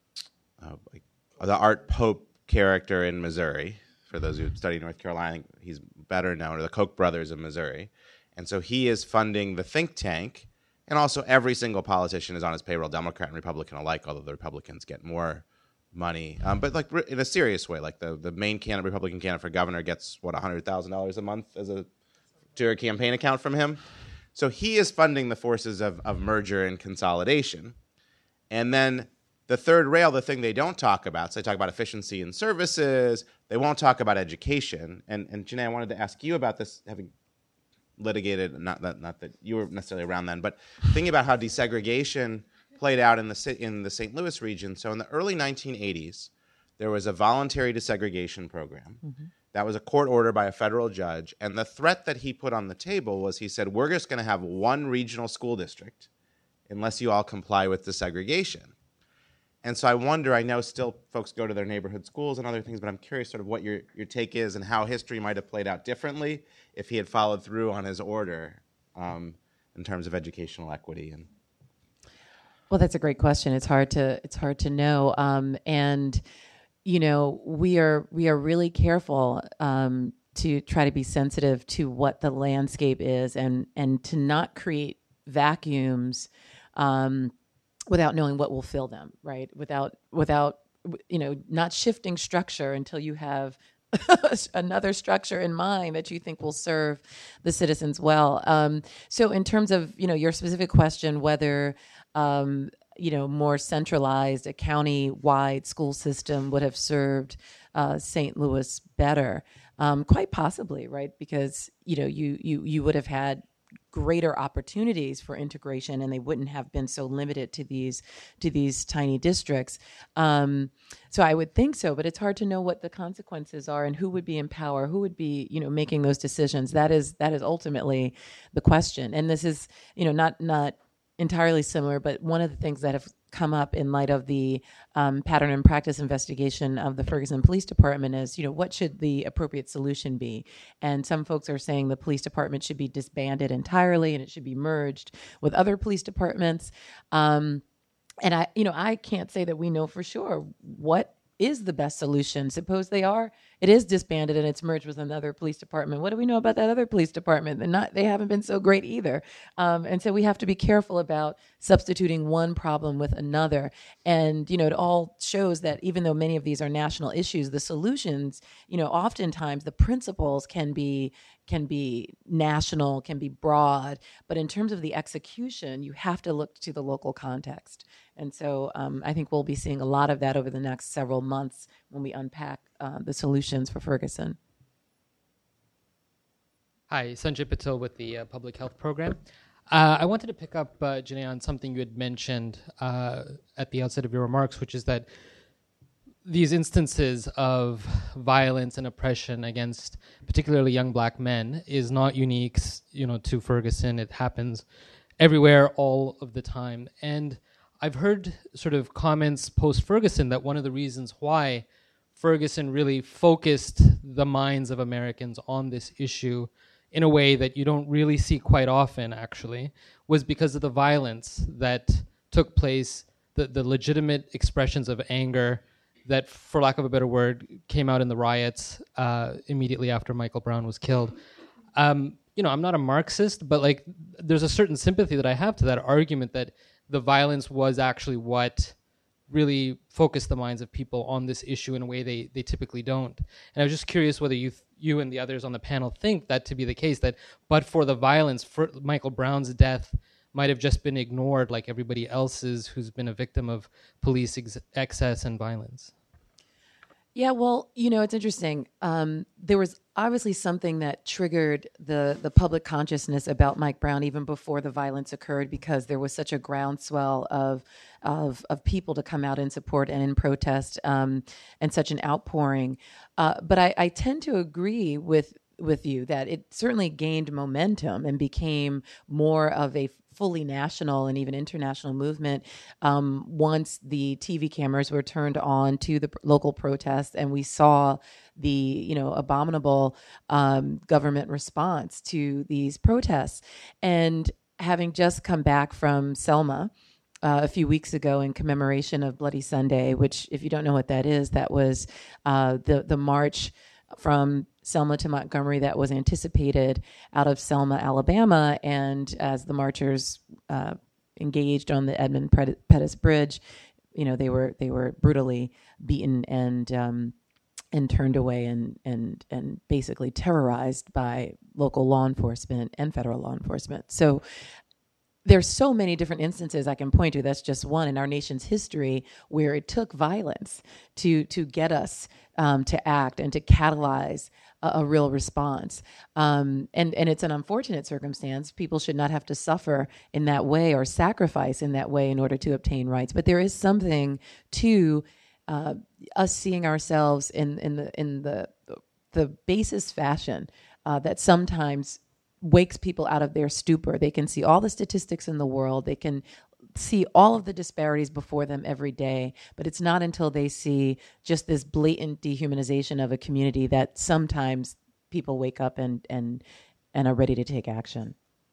Pope character in Missouri. For those who study North Carolina, he's better known as the Koch brothers of Missouri. And so he is funding the think tank, and also every single politician is on his payroll, Democrat and Republican alike, although the Republicans get more money. But like in a serious way, like the main Republican candidate for governor gets, $100,000 a month to a campaign account from him. So he is funding the forces of merger and consolidation. And then the third rail, the thing they don't talk about, so they talk about efficiency in services, they won't talk about education. And Janae, I wanted to ask you about this, having litigated, not that you were necessarily around then, but thinking about how desegregation played out in the St. Louis region. So in the early 1980s, there was a voluntary desegregation program. Mm-hmm. That was a court order by a federal judge. And the threat that he put on the table was he said, we're just going to have one regional school district unless you all comply with desegregation. And so I wonder, I know still folks go to their neighborhood schools and other things, but I'm curious sort of what your take is and how history might have played out differently if he had followed through on his order in terms of educational equity. And well, that's a great question. It's hard to know. And you know, we are really careful to try to be sensitive to what the landscape is, and to not create vacuums without knowing what will fill them, right? Without not shifting structure until you have another structure in mind that you think will serve the citizens well. So in terms of your specific question, whether more centralized, a county-wide school system would have served St. Louis better. Quite possibly, right? Because you would have had greater opportunities for integration, and they wouldn't have been so limited to these tiny districts. So I would think so, but it's hard to know what the consequences are and who would be in power, who would be making those decisions. That is ultimately the question. And this is not entirely similar, but one of the things that have come up in light of the pattern and practice investigation of the Ferguson Police Department is, what should the appropriate solution be? And some folks are saying the police department should be disbanded entirely and it should be merged with other police departments. And I can't say that we know for sure what is the best solution. Suppose it is disbanded and it's merged with another police department. What do we know about that other police department? They haven't been so great either. And so we have to be careful about substituting one problem with another. And, it all shows that even though many of these are national issues, the solutions, oftentimes the principles can be national, can be broad, but in terms of the execution, you have to look to the local context. And so I think we'll be seeing a lot of that over the next several months when we unpack the solutions for Ferguson. Hi, Sanjay Patil with the Public Health Program. I wanted to pick up, Janae, on something you had mentioned at the outset of your remarks, which is that these instances of violence and oppression against particularly young black men is not unique, to Ferguson. It happens everywhere all of the time. And I've heard sort of comments post-Ferguson that one of the reasons why Ferguson really focused the minds of Americans on this issue in a way that you don't really see quite often, actually, was because of the violence that took place, the legitimate expressions of anger that, for lack of a better word, came out in the riots immediately after Michael Brown was killed. I'm not a Marxist, but there's a certain sympathy that I have to that argument that the violence was actually what really focused the minds of people on this issue in a way they typically don't. And I was just curious whether you and the others on the panel think that to be the case, that but for the violence, for Michael Brown's death might have just been ignored like everybody else's who's been a victim of police excess and violence. Yeah, well, it's interesting. There was obviously something that triggered the public consciousness about Mike Brown even before the violence occurred, because there was such a groundswell of people to come out in support and in protest, and such an outpouring. But I tend to agree with you that it certainly gained momentum and became more of a fully national and even international movement once the TV cameras were turned on to the local protests, and we saw the abominable government response to these protests. And having just come back from Selma a few weeks ago in commemoration of Bloody Sunday, which, if you don't know what that is, that was the march from Selma to Montgomery that was anticipated out of Selma, Alabama. And as the marchers engaged on the Edmund Pettus Bridge, they were brutally beaten and turned away and basically terrorized by local law enforcement and federal law enforcement. So there's so many different instances I can point to. That's just one in our nation's history where it took violence to get us to act and to catalyze a real response. And it's an unfortunate circumstance. People should not have to suffer in that way or sacrifice in that way in order to obtain rights. But there is something to us seeing ourselves in the basest fashion that sometimes wakes people out of their stupor. They can see all the statistics in the world. They can see all of the disparities before them every day, but it's not until they see just this blatant dehumanization of a community that sometimes people wake up and are ready to take action.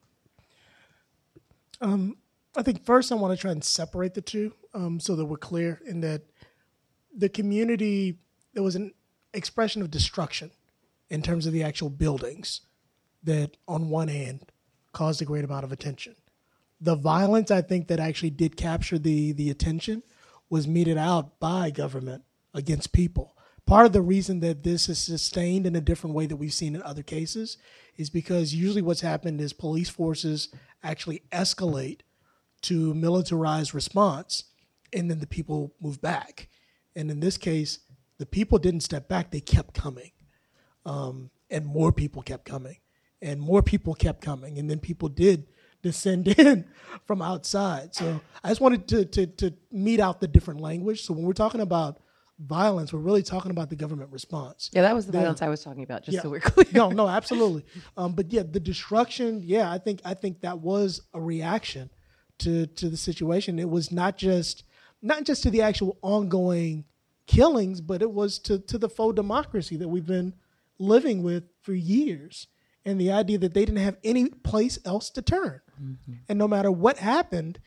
I think first I want to try and separate the two so that we're clear in that the community, there was an expression of destruction in terms of the actual buildings that on one hand caused a great amount of attention. The violence, I think, that actually did capture the attention was meted out by government against people. Part of the reason that this is sustained in a different way that we've seen in other cases is because usually what's happened is police forces actually escalate to militarized response, and then the people move back. And in this case, the people didn't step back, they kept coming. And more people kept coming. And more people kept coming. And then people did descend in from outside. So I just wanted to mete out the different language. So when we're talking about violence, we're really talking about the government response. Yeah, that was the violence I was talking about, just so we're clear. No, absolutely. But yeah, the destruction, I think that was a reaction to the situation. It was not just to the actual ongoing killings, but it was to the faux democracy that we've been living with for years. And the idea that they didn't have any place else to turn. Mm-hmm. And no matter what happened,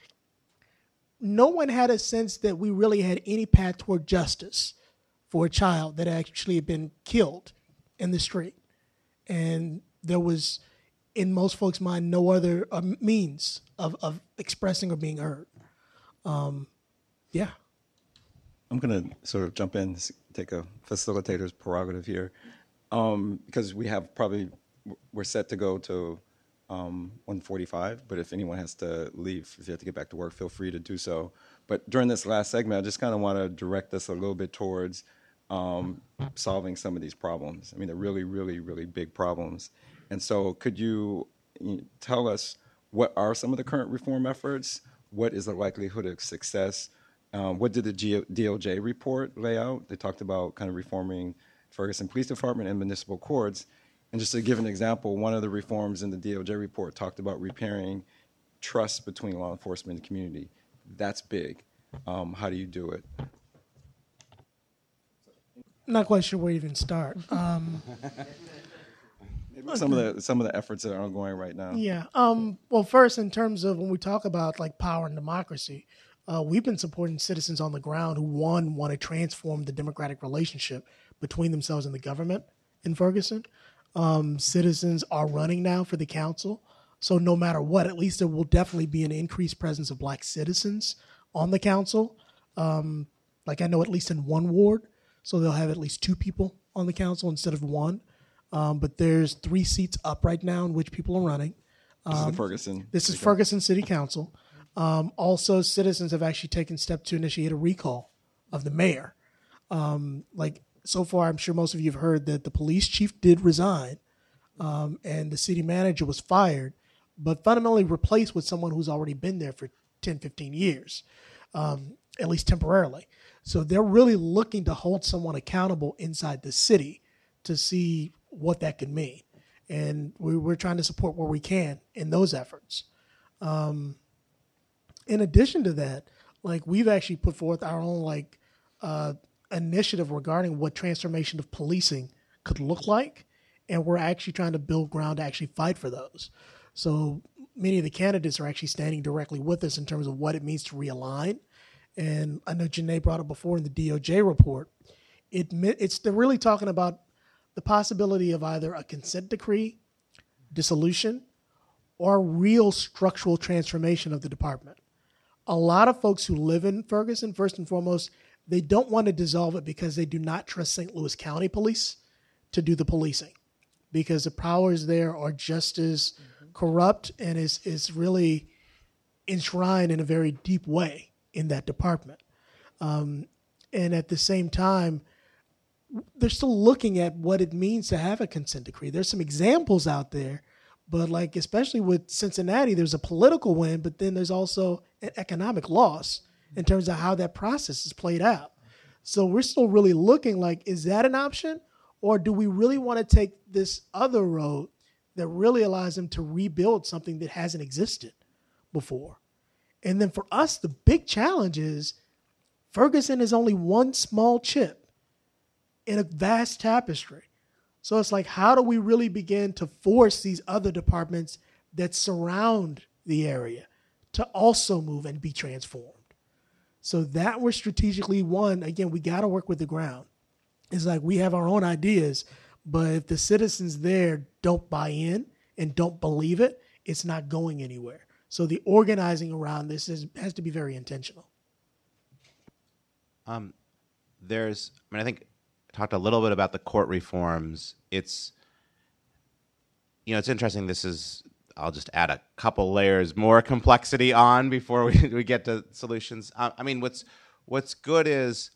no one had a sense that we really had any path toward justice for a child that actually had been killed in the street. And there was, in most folks' mind, no other means of expressing or being heard. Yeah. I'm going to sort of jump in, take a facilitator's prerogative here, because we're set to go to 1:45, but if anyone has to leave, if you have to get back to work, feel free to do so. But during this last segment, I just kind of want to direct us a little bit towards solving some of these problems. I mean, they're really, really, really big problems. And so could you tell us what are some of the current reform efforts? What is the likelihood of success? What did the DOJ report lay out? They talked about kind of reforming Ferguson Police Department and municipal courts. And just to give an example, one of the reforms in the DOJ report talked about repairing trust between law enforcement and community. That's big. How do you do it? Not quite sure where to even start. Maybe some of the efforts that are ongoing right now. Yeah. Well, first, in terms of when we talk about like power and democracy, we've been supporting citizens on the ground who want to transform the democratic relationship between themselves and the government in Ferguson. Citizens are running now for the council. So no matter what, at least there will definitely be an increased presence of Black citizens on the council. Like I know at least in one ward, so they'll have at least 2 people on the council instead of 1. But there's 3 seats up right now in which people are running. This is Ferguson. This is Ferguson City Council. Also, citizens have actually taken steps to initiate a recall of the mayor. So far, I'm sure most of you have heard that the police chief did resign and the city manager was fired, but fundamentally replaced with someone who's already been there for 10, 15 years, at least temporarily. So they're really looking to hold someone accountable inside the city to see what that could mean. And we're trying to support where we can in those efforts. In addition to that, we've actually put forth our own initiative regarding what transformation of policing could look like, and we're actually trying to build ground to actually fight for those. So many of the candidates are actually standing directly with us in terms of what it means to realign. And I know Janae brought up before in the DOJ report, they're really talking about the possibility of either a consent decree, dissolution, or real structural transformation of the department. A lot of folks who live in Ferguson, first and foremost, they don't want to dissolve it because they do not trust St. Louis County Police to do the policing, because the powers there are just as corrupt and is really enshrined in a very deep way in that department. And at the same time, they're still looking at what it means to have a consent decree. There's some examples out there, but like especially with Cincinnati, there's a political win, but then there's also an economic loss in terms of how that process is played out. So we're still really looking like, is that an option? Or do we really want to take this other road that really allows them to rebuild something that hasn't existed before? And then for us, the big challenge is Ferguson is only one small chip in a vast tapestry. So it's like, how do we really begin to force these other departments that surround the area to also move and be transformed? So that we're strategically, one, again, we got to work with the ground. It's like we have our own ideas, but if the citizens there don't buy in and don't believe it, it's not going anywhere. So the organizing around this has to be very intentional. I think I talked a little bit about the court reforms. It's interesting. I'll just add a couple layers more complexity on before we get to solutions. What's good is,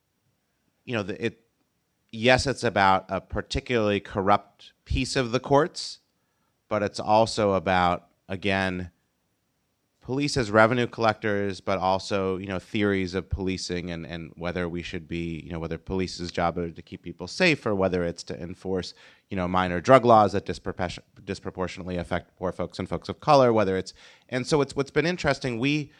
yes, it's about a particularly corrupt piece of the courts, but it's also about, again, police as revenue collectors, but also, theories of policing and whether we should be, whether police's job is to keep people safe or whether it's to enforce, minor drug laws that disproportionately affect poor folks and folks of color, so what's been interesting, we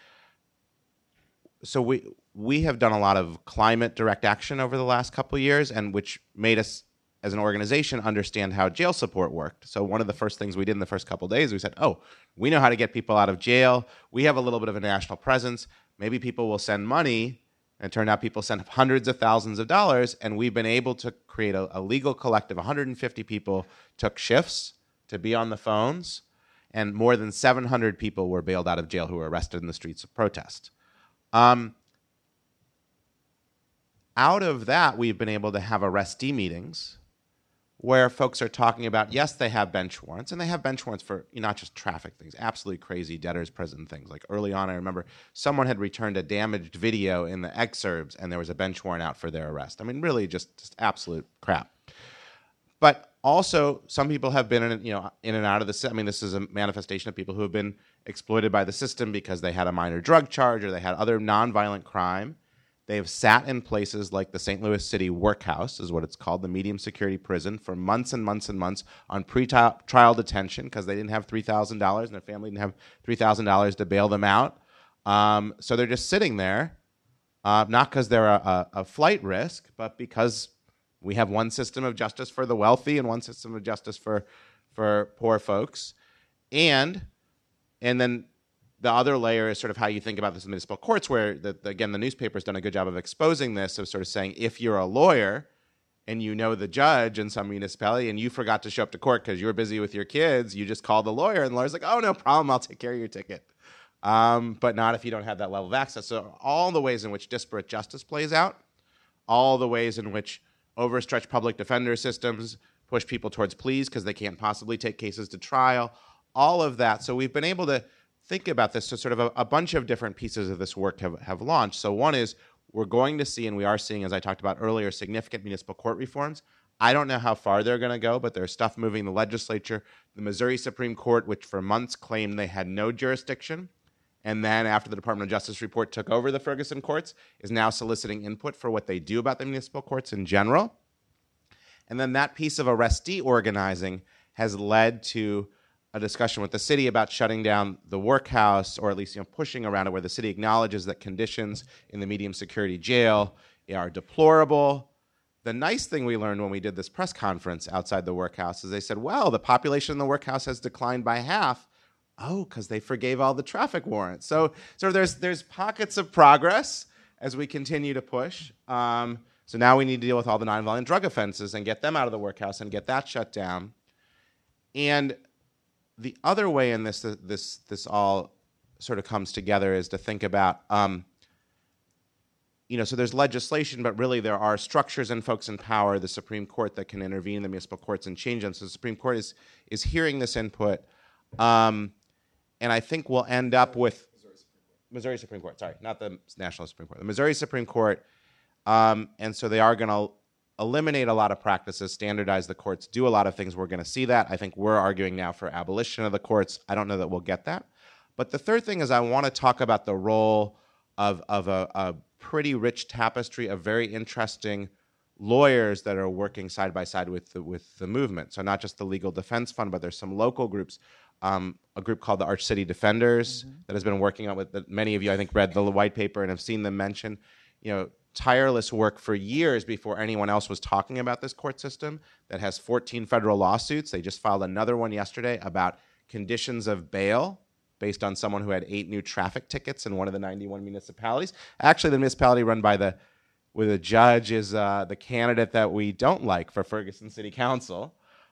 have done a lot of climate direct action over the last couple of years, and which made us as an organization understand how jail support worked. So one of the first things we did in the first couple of days, we said, we know how to get people out of jail. We have a little bit of a national presence. Maybe people will send money. And it turned out people sent hundreds of thousands of dollars, and we've been able to create a legal collective. 150 people took shifts to be on the phones, and more than 700 people were bailed out of jail who were arrested in the streets of protest. Out of that, we've been able to have arrestee meetings where folks are talking about, yes, they have bench warrants, and they have bench warrants for not just traffic things, absolutely crazy debtors prison things. Like early on, I remember someone had returned a damaged video in the exurbs, and there was a bench warrant out for their arrest. Really just absolute crap. But also, some people have been in and out of the system. This is a manifestation of people who have been exploited by the system because they had a minor drug charge or they had other nonviolent crime. They have sat in places like the St. Louis City Workhouse, is what it's called, the medium security prison, for months and months and months on pre-trial detention because they didn't have $3,000 and their family didn't have $3,000 to bail them out. So they're just sitting there, not because they're a flight risk, but because we have one system of justice for the wealthy and one system of justice for poor folks. And then the other layer is sort of how you think about this in municipal courts, where, again, the newspaper's done a good job of exposing this, of sort of saying, if you're a lawyer and you know the judge in some municipality and you forgot to show up to court because you were busy with your kids, you just call the lawyer, and the lawyer's like, oh, no problem, I'll take care of your ticket. But not if you don't have that level of access. So all the ways in which disparate justice plays out, all the ways in which overstretched public defender systems push people towards pleas because they can't possibly take cases to trial, all of that. So we've been able to think about this. So sort of a bunch of different pieces of this work have launched. So one is we're going to see, and we are seeing, as I talked about earlier, significant municipal court reforms. I don't know how far they're going to go, but there's stuff moving in the legislature. The Missouri Supreme Court, which for months claimed they had no jurisdiction, and then after the Department of Justice report took over the Ferguson courts, is now soliciting input for what they do about the municipal courts in general. And then that piece of arrestee organizing has led to a discussion with the city about shutting down the workhouse, or at least pushing around it, where the city acknowledges that conditions in the medium security jail are deplorable. The nice thing we learned when we did this press conference outside the workhouse is they said, well, the population in the workhouse has declined by half. Oh, because they forgave all the traffic warrants. So there's pockets of progress as we continue to push. So now we need to deal with all the nonviolent drug offenses and get them out of the workhouse and get that shut down. And the other way in this all sort of comes together is to think about, so there's legislation, but really there are structures and folks in power, the Supreme Court, that can intervene in the municipal courts and change them. So the Supreme Court is hearing this input, and I think we'll end up with. Is Missouri Supreme Court, sorry, not the National Supreme Court, the Missouri Supreme Court. And so they are going to eliminate a lot of practices, standardize the courts, do a lot of things. We're going to see that. I think we're arguing now for abolition of the courts. I don't know that we'll get that. But the third thing is I want to talk about the role of a pretty rich tapestry of very interesting lawyers that are working side by side with the movement. So not just the Legal Defense Fund, but there's some local groups. A group called the Arch City Defenders that has been working on with many of you, I think, read the white paper and have seen them mention, tireless work for years before anyone else was talking about this court system that has 14 federal lawsuits. They just filed another one yesterday about conditions of bail based on someone who had 8 new traffic tickets in one of the 91 municipalities. Actually, the municipality run by the judge is the candidate that we don't like for Ferguson City Council.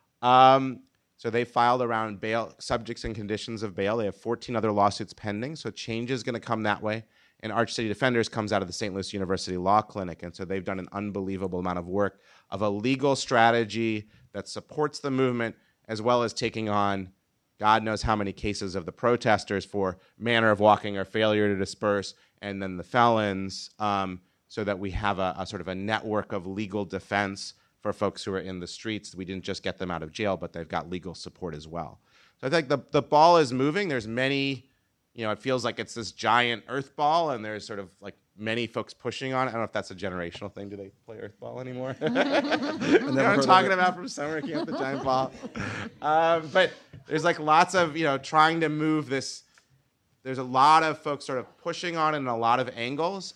So they filed around bail, subjects and conditions of bail. They have 14 other lawsuits pending, so change is going to come that way. And Arch City Defenders comes out of the St. Louis University Law Clinic, and so they've done an unbelievable amount of work of a legal strategy that supports the movement, as well as taking on God knows how many cases of the protesters for manner of walking or failure to disperse, and then the felons, so that we have a sort of a network of legal defense for folks who are in the streets. We didn't just get them out of jail, but they've got legal support as well. So I think the ball is moving. There's many, it feels like it's this giant earth ball, and there's sort of like many folks pushing on it. I don't know if that's a generational thing. Do they play earth ball anymore? You know what I'm talking about from summer camp, the giant ball. But there's like lots of, trying to move this. There's a lot of folks sort of pushing on it in a lot of angles.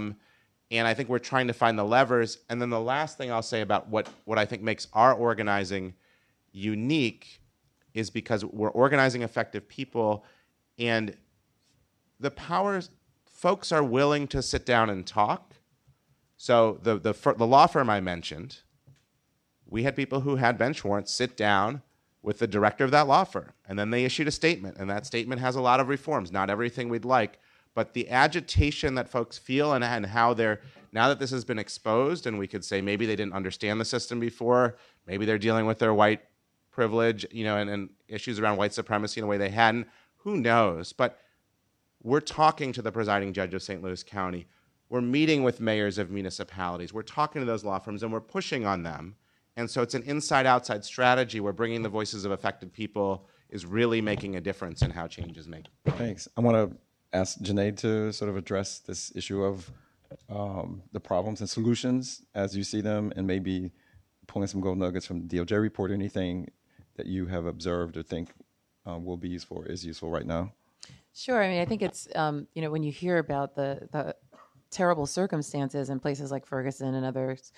And I think we're trying to find the levers. And then the last thing I'll say about what I think makes our organizing unique is because we're organizing effective people, and the folks are willing to sit down and talk. So the law firm I mentioned, we had people who had bench warrants sit down with the director of that law firm, and then they issued a statement, and that statement has a lot of reforms, not everything we'd like, but the agitation that folks feel and how they're, now that this has been exposed, and we could say maybe they didn't understand the system before, maybe they're dealing with their white privilege, and issues around white supremacy in a way they hadn't, who knows? But we're talking to the presiding judge of St. Louis County. We're meeting with mayors of municipalities. We're talking to those law firms, and we're pushing on them. And so it's an inside-outside strategy where bringing the voices of affected people is really making a difference in how change is made. Thanks. I want to ask Junaid to sort of address this issue of the problems and solutions as you see them, and maybe pulling some gold nuggets from the DOJ report, or anything that you have observed or think will be useful or is useful right now. Sure. I mean, I think it's, when you hear about the terrible circumstances in places like Ferguson and others,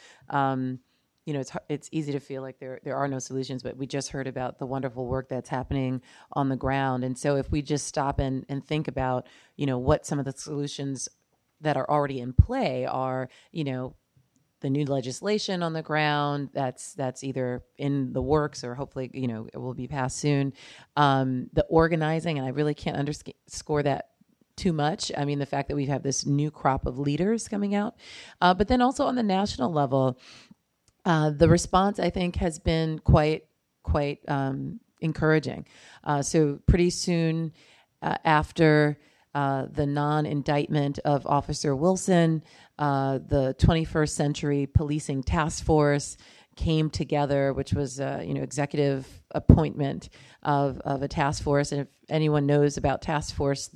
it's easy to feel like there are no solutions, but we just heard about the wonderful work that's happening on the ground. And so if we just stop and think about, what some of the solutions that are already in play are, the new legislation on the ground that's either in the works or hopefully, it will be passed soon. The organizing, and I really can't underscore that too much. I mean, the fact that we have this new crop of leaders coming out, but then also on the national level, the response, I think, has been quite encouraging. So pretty soon after the non-indictment of Officer Wilson, the 21st Century Policing Task Force came together, which was executive appointment of a task force. And if anyone knows about task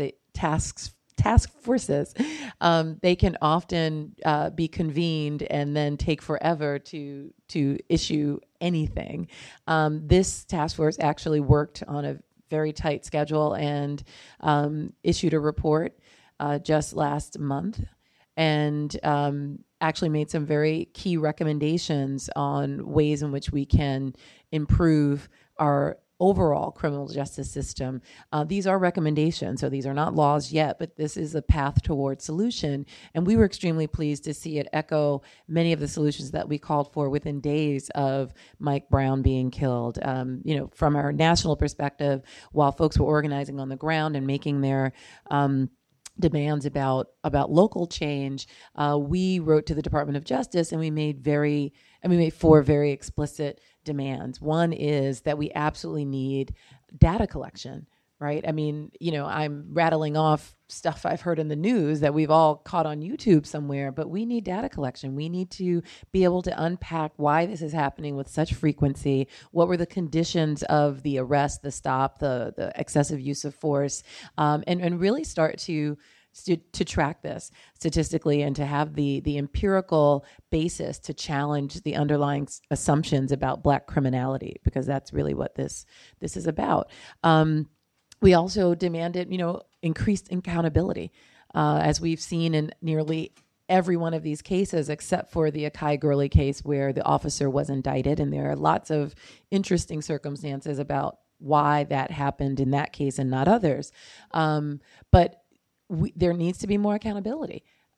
forces, they can often be convened and then take forever to issue anything. This task force actually worked on a very tight schedule and issued a report just last month, and actually made some very key recommendations on ways in which we can improve our overall criminal justice system. These are recommendations, so these are not laws yet, but this is a path towards solution. And we were extremely pleased to see it echo many of the solutions that we called for within days of Mike Brown being killed. From our national perspective, while folks were organizing on the ground and making their demands about local change, we wrote to the Department of Justice, and we made 4 very explicit demands. One is that we absolutely need data collection right? I mean, I'm rattling off stuff I've heard in the news that we've all caught on YouTube somewhere, but we need data collection. We need to be able to unpack why this is happening with such frequency. What were the conditions of the arrest, the stop, the excessive use of force, and really start to track this statistically and to have the empirical basis to challenge the underlying assumptions about Black criminality, because that's really what this is about. We also demanded, increased accountability, as we've seen in nearly every one of these cases, except for the Akai Gurley case where the officer was indicted. And there are lots of interesting circumstances about why that happened in that case and not others. But there needs to be more accountability.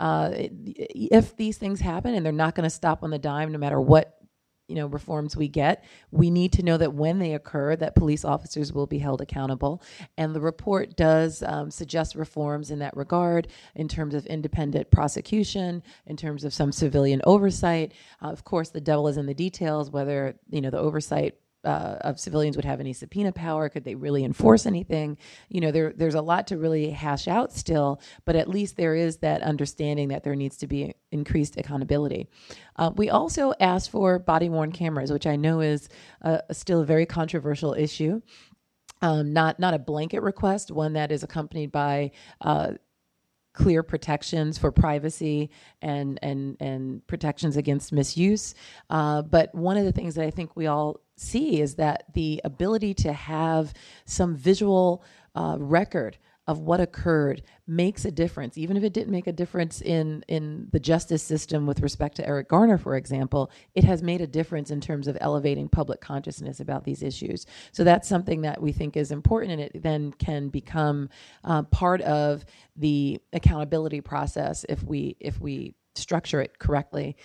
If these things happen, and they're not going to stop on the dime no matter what reforms we get, we need to know that when they occur, that police officers will be held accountable. And the report does suggest reforms in that regard, in terms of independent prosecution, in terms of some civilian oversight. Of course, the devil is in the details, whether the oversight of civilians would have any subpoena power. Could they really enforce anything? There's a lot to really hash out still, but at least there is that understanding that there needs to be increased accountability. We also asked for body-worn cameras, which I know is still a very controversial issue. Not a blanket request, one that is accompanied by clear protections for privacy and protections against misuse. But one of the things that I think we all see is that the ability to have some visual record of what occurred makes a difference. Even if it didn't make a difference in the justice system with respect to Eric Garner, for example, it has made a difference in terms of elevating public consciousness about these issues. So that's something that we think is important, and it then can become part of the accountability process if we structure it correctly.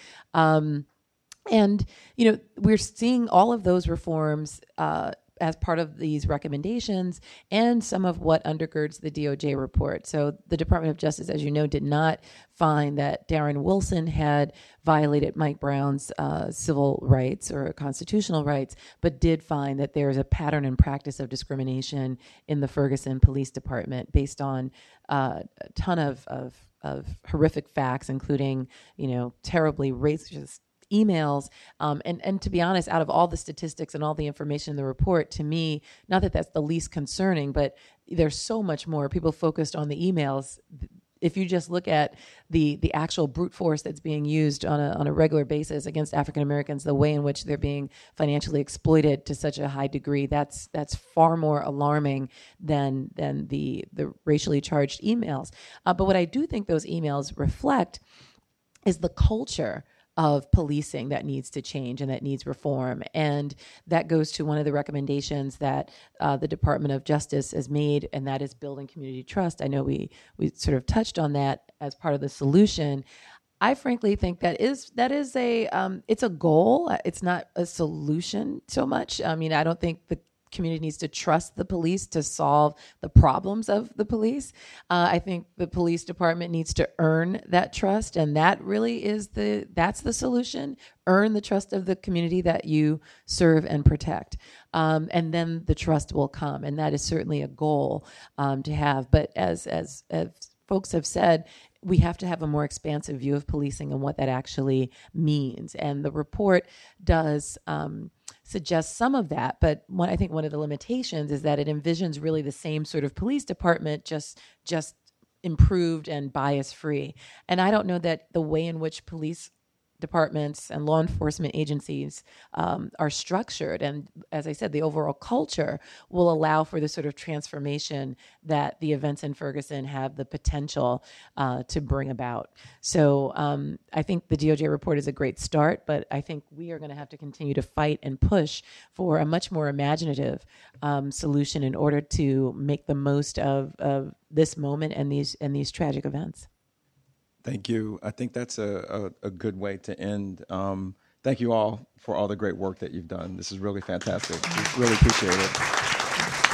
And we're seeing all of those reforms as part of these recommendations and some of what undergirds the DOJ report. So the Department of Justice, as you know, did not find that Darren Wilson had violated Mike Brown's civil rights or constitutional rights, but did find that there is a pattern and practice of discrimination in the Ferguson Police Department based on a ton of horrific facts, including, terribly racist emails. And to be honest, out of all the statistics and all the information in the report, to me, not that that's the least concerning, but there's so much more. People focused on the emails. If you just look at the actual brute force that's being used on a regular basis against African Americans, the way in which they're being financially exploited to such a high degree, that's far more alarming than the racially charged emails. But what I do think those emails reflect is the culture of policing that needs to change and that needs reform. And that goes to one of the recommendations that the Department of Justice has made, and that is building community trust. I know we sort of touched on that as part of the solution. I frankly think that is it's a goal. It's not a solution so much. I mean, I don't think the community needs to trust the police to solve the problems of the police. I think the police department needs to earn that trust, and that really that's the solution. Earn the trust of the community that you serve and protect, and then the trust will come, and that is certainly a goal to have. But as folks have said, we have to have a more expansive view of policing and what that actually means. And the report does suggest some of that, but I think one of the limitations is that it envisions really the same sort of police department, just improved and bias-free. And I don't know that the way in which police departments and law enforcement agencies are structured, and as I said, the overall culture will allow for the sort of transformation that the events in Ferguson have the potential to bring about. So I think the DOJ report is a great start, but I think we are going to have to continue to fight and push for a much more imaginative solution in order to make the most of this moment and these tragic events. Thank you. I think that's a good way to end. Thank you all for all the great work that you've done. This is really fantastic. We really appreciate it.